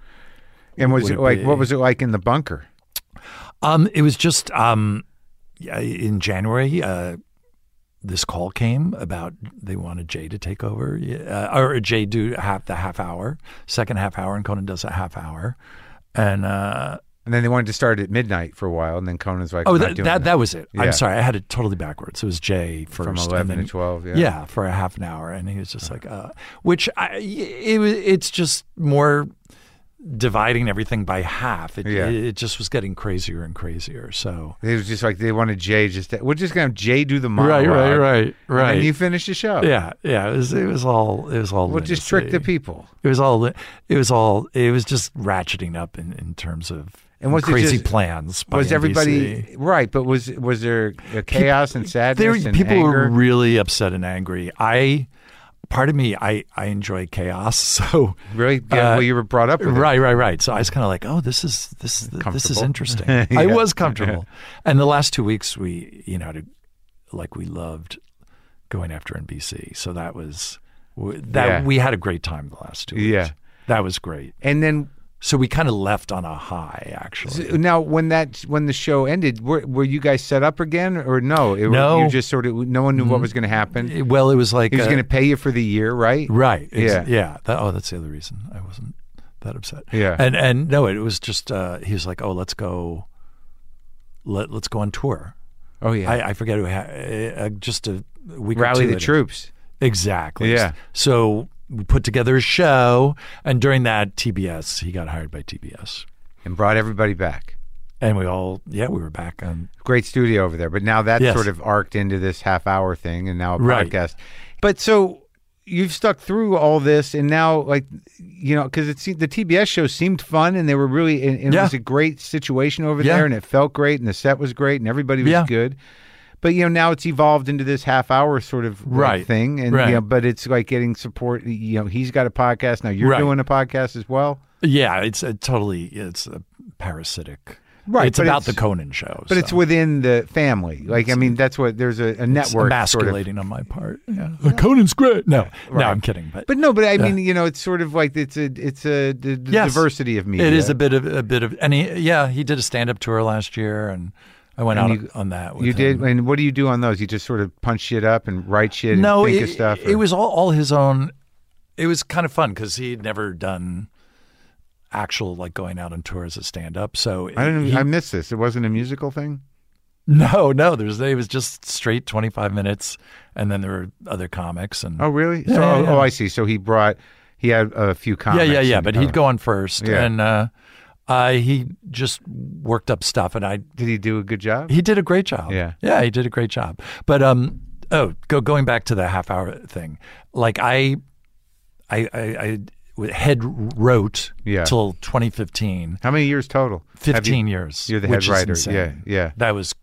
And was Would it it like be- what was it like in the bunker? Um, it was just um, yeah, in January. Uh, this call came about they wanted Jay to take over, uh, or Jay do half the half hour, second half hour, and Conan does a half hour, and uh, And then they wanted to start at midnight for a while, and then Conan's like, oh, I'm not that, doing that that was it. Yeah. I'm sorry, I had it totally backwards. It was Jay first, from and eleven then- to twelve. Yeah. yeah, for a half an hour, and he was just like, uh, which I, it was. It's just more dividing everything by half. It, Yeah. it, it just was getting crazier and crazier. So It was just like they wanted Jay just. To, we're just gonna have Jay do the monologue. right, And then you finish the show. Yeah, yeah. It was. It was all. It was all. We'll just trick the lunacy. people. It was all. It was all. It was just ratcheting up in, in terms of And was it crazy just- plans. By Was N B C. everybody right? But was was there a chaos and There, sadness and people anger? were really upset and angry. I, part of me, I, I enjoy chaos. So really? Yeah, uh, well, you were brought up with it. right, right, right. So I was kind of like, oh, this is this this is Comfortable. interesting. Yeah. I was comfortable, and the last two weeks we, you know, to, like we loved going after N B C. So that was that Yeah. we had a great time the last two weeks. Yeah. That was great. And then So we kind of left on a high, actually. now, when that when the show ended, were were you guys set up again or no? It, No. You just sort of no one knew what was going to happen. It- well, it was like He was uh, going to pay you for the year, right? right. ex- Yeah. yeah. That, oh, that's the other reason I wasn't that upset. Yeah. and and no, it was just uh, he was like, oh, let's go, let let's go on tour. Oh yeah. I, I forget who ha- uh, just a week or Rally two the later. troops. Exactly. Yeah. So we put together a show, and during that, T B S, he got hired by T B S, And brought everybody back. and we all, yeah, we were back on. Great studio over there. But now that's Yes. sort of arced into this half hour thing and now a Right. podcast. But so you've stuck through all this and now like, you know, because it's the T B S show seemed fun and they were really, and, and it Yeah. was a great situation over Yeah. there and it felt great and the set was great and everybody was Yeah. good. But, you know, now it's evolved into this half hour sort of like, Right. thing. And, Right. you know, but it's like getting support. You know, he's got a podcast. Now you're Right. doing a podcast as well. Yeah, it's a totally, it's a parasitic. Right, It's but about it's- the Conan show. But it's so. within the family. Like, I mean, that's what there's a, a It's network sort of. emasculating on my part. Yeah. Conan's great. No, no, Right. I'm kidding. But, But no, but I mean, you know, it's sort of like it's a it's a the, the Yes. diversity of media. it is a bit of a bit of, and he, yeah, he did a stand-up tour last year, and I went And out you- on that. With You did, him. and what do you do on those? You just sort of punch shit up and write shit and No, think it, of stuff. it or- was all, all his own. It was kind of fun because he'd never done actual like going out on tour as a stand-up. So I don't. he- I missed this. It wasn't a musical thing. no, no, there's it was just straight twenty-five minutes, and then there were other comics and Oh, really? Yeah, so, yeah, oh, yeah. oh, I see. So he brought. He had a few yeah, comics. yeah, yeah. and- But oh. he'd go on first, Yeah. and uh, uh, he just worked up stuff, and I Did he do a good job? he did a great job. Yeah. yeah, he did a great job. But um, oh, go going back to the half hour thing, like I, I, I, I head wrote Yeah. till twenty fifteen. How many years total? Have you- fifteen years. You're the head which is writer. insane. Yeah, yeah, That was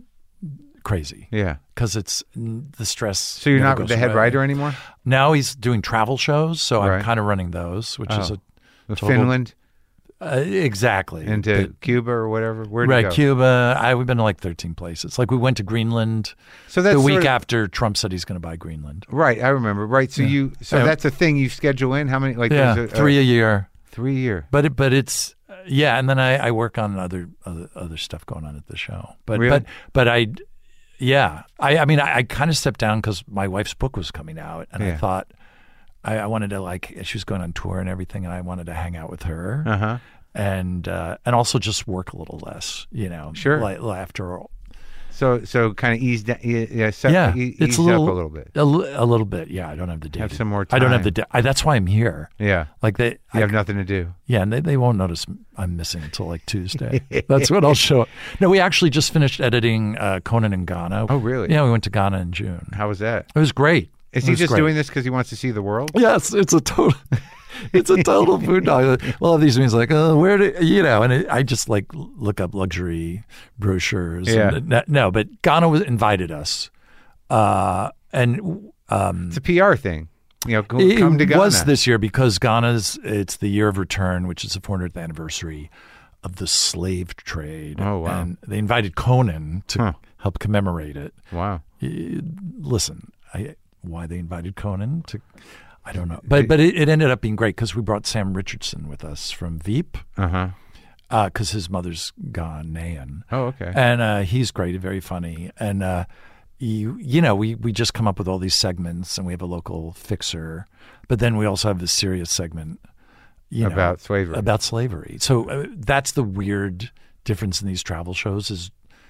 crazy yeah. because it's the stress. So you're never not goes the head away. writer anymore? Now he's doing travel shows, so Right. I'm kind of running those, which is Oh. a total, Finland uh, exactly into But- Cuba or whatever. Where'd you right, go? Cuba. I we've been to like thirteen places. Like we went to Greenland So that's the week sort of- after Trump said he's going to buy Greenland. Right, I remember. Right, so you. So Yeah. that's a thing you schedule in. How many? Like Yeah, there's a, three a, a year. three year. But it, but it's uh, yeah, and then I, I work on other, other other stuff going on at the show. But Really? but but I Yeah. I, I mean, I, I kind of stepped down because my wife's book was coming out, and Yeah. I thought I, I wanted to, like, she was going on tour and everything, and I wanted to hang out with her. Uh-huh. And uh, and also just work a little less, you know. Sure. Like, after all. So so kind of ease down, yeah, set, Yeah, e- it's ease a little, up a little bit. A, li- a little bit, yeah. I don't have the day. Have to- some more I don't have time. the. Day, I, that's why I'm here. Yeah. Like they, You I, have nothing to do. yeah, and they, they won't notice I'm missing until like Tuesday. That's when I'll show up. No, we actually just finished editing uh, Conan in Ghana. Oh, really? Yeah, we went to Ghana in June. How was that? It was great. Is It he was just great. doing this because he wants to see the world? Yes, it's a total. It's a total boondoggle. We'll have these meetings like, oh, where do you know? And it, I just like look up luxury brochures. Yeah. And, no, no, but Ghana was invited us, uh, and um, It's a P R thing. You know, go, it come to Ghana. was this year because Ghana's it's the year of return, which is the four hundredth anniversary of the slave trade. Oh, wow. And they invited Conan to Huh. help commemorate it. Wow. Y- Listen, I, why they invited Conan to, I don't know, but but it, it ended up being great because we brought Sam Richardson with us from Veep Uh-huh. because his mother's Ghanaian. Oh, okay. And uh, he's great, very funny. And, uh, you, you know, we, we just come up with all these segments and we have a local fixer, but then we also have this serious segment, you know, About slavery. About slavery. So uh, that's the weird difference in these travel shows is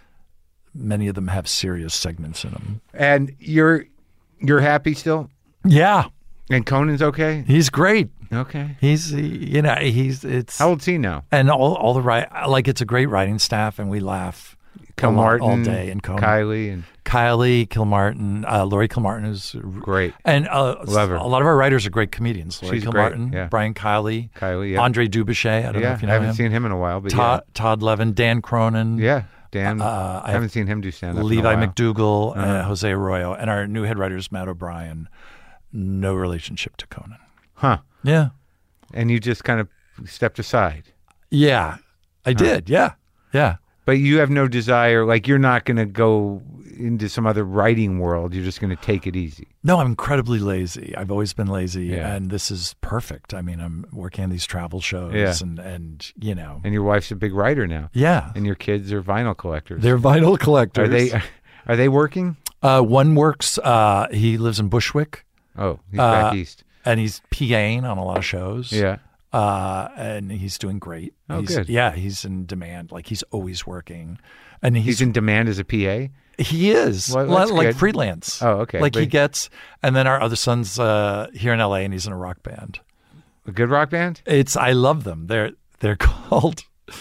many of them have serious segments in them. And you're you're happy still? Yeah. And Conan's okay? He's great. Okay. He's, you know, he's, it's, How old's he now? and all, all the right, like it's a great writing staff and we laugh a lot Kilmartin, all day. And Conan. Kylie, and Kylie Kilmartin, uh, Laurie Kilmartin is great. and uh, Love her. a lot of our writers are great comedians. Laurie She's great, Kilmartin, yeah. Brian Kiley, Kylie, yeah. Andre Dubuchet. I don't know yeah, if you I know haven't him. seen him in a while, but Todd, Todd Levin, Dan Cronin, yeah. Yeah, Dan. Uh, I I haven't seen him do stand-up in a Levi while. McDougall, Uh-huh. uh, Jose Arroyo, and our new head writer is Matt O'Brien. No relationship to Conan. Huh. Yeah, And you just kind of stepped aside. yeah, I did. Yeah, yeah. But you have no desire, like you're not going to go into some other writing world. You're just going to take it easy. No, I'm incredibly lazy. I've always been lazy, Yeah. and this is perfect. I mean, I'm working on these travel shows, Yeah. and and you know, And your wife's a big writer now. yeah, And your kids are vinyl collectors. they're vinyl collectors. Are they are they working? Uh, one works. Uh, he lives in Bushwick, Oh, he's Uh, back east. and he's PAing on a lot of shows. Yeah. uh, and he's doing great. Oh, he's, good. Yeah, he's in demand. Like he's always working, and he's, He's in demand as a P A? he is Well, li- that's like good. freelance. Oh, okay. Like he But- gets, and then our other son's uh, here in L A, and he's in a rock band. A good rock band? It's I love them. They're they're called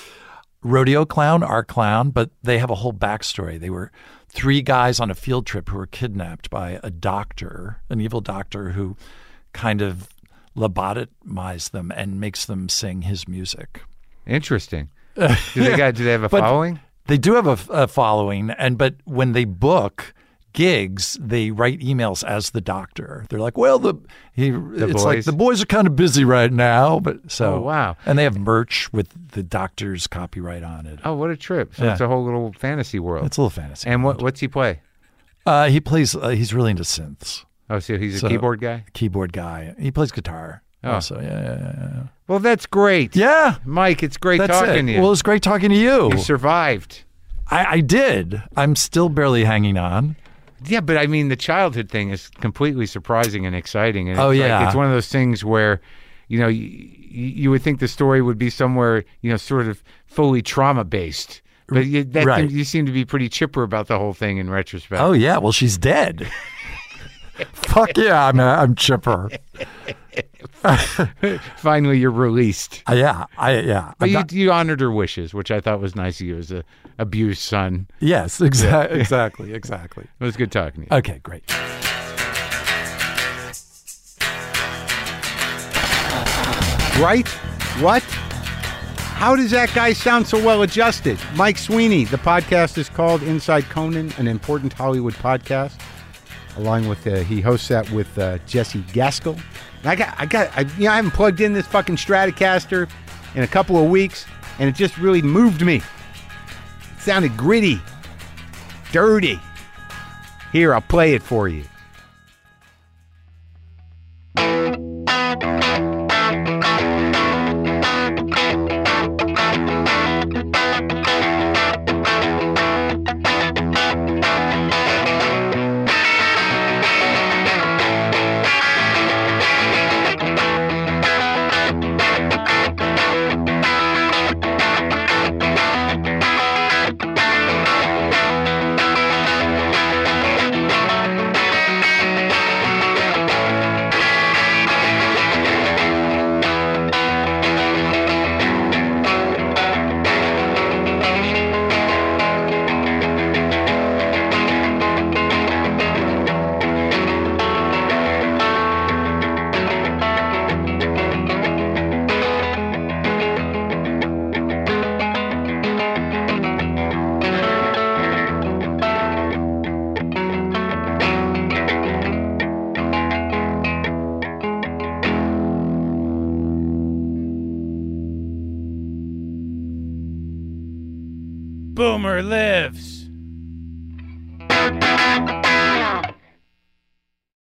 Rodeo Clown, our clown, but they have a whole backstory. They were three guys on a field trip who were kidnapped by a doctor, an evil doctor who kind of lobotomized them and makes them sing his music. Interesting. Do they got? Do they have a But- following? They do have a, a following, and but when they book gigs, they write emails as the doctor. They're like, "Well, the he it's like boys? the boys are kind of busy right now, but so Oh, wow. And they have merch with the doctor's copyright on it. Oh, what a trip! So Yeah. it's a whole little fantasy world. It's a little fantasy. And what what's he play? Uh, he plays. Uh, he's really into synths. Oh, so he's a So- keyboard guy. Keyboard guy. He plays guitar. Oh. Also, yeah, yeah, yeah. Well, that's great. Yeah, Mike, it's great that's talking it. to you. Well, it's great talking to you. You survived. I, I did. I'm still barely hanging on. Yeah, but I mean, the childhood thing is completely surprising and exciting. And it's Oh, like- yeah. it's one of those things where, you know, you, you would think the story would be somewhere, you know, sort of fully trauma based. But you, that Right. you seem to be pretty chipper about the whole thing in retrospect. Oh yeah. Well, she's dead. Fuck yeah, I'm I'm chipper. Finally, you're released. Uh, yeah, I yeah. But I'm you, not- you honored her wishes, which I thought was nice of you as a abused son. yes, exactly, exactly, exactly. It was good talking to you. Okay, great. Right? What? How does that guy sound so well adjusted? Mike Sweeney. The podcast is called Inside Conan, an important Hollywood podcast. Along with uh, he hosts that with uh, Jesse Gaskell. And I got I got I, you know, I haven't plugged in this fucking Stratocaster in a couple of weeks, and it just really moved me. It sounded gritty, dirty. Here, I'll play it for you. Boomer lives.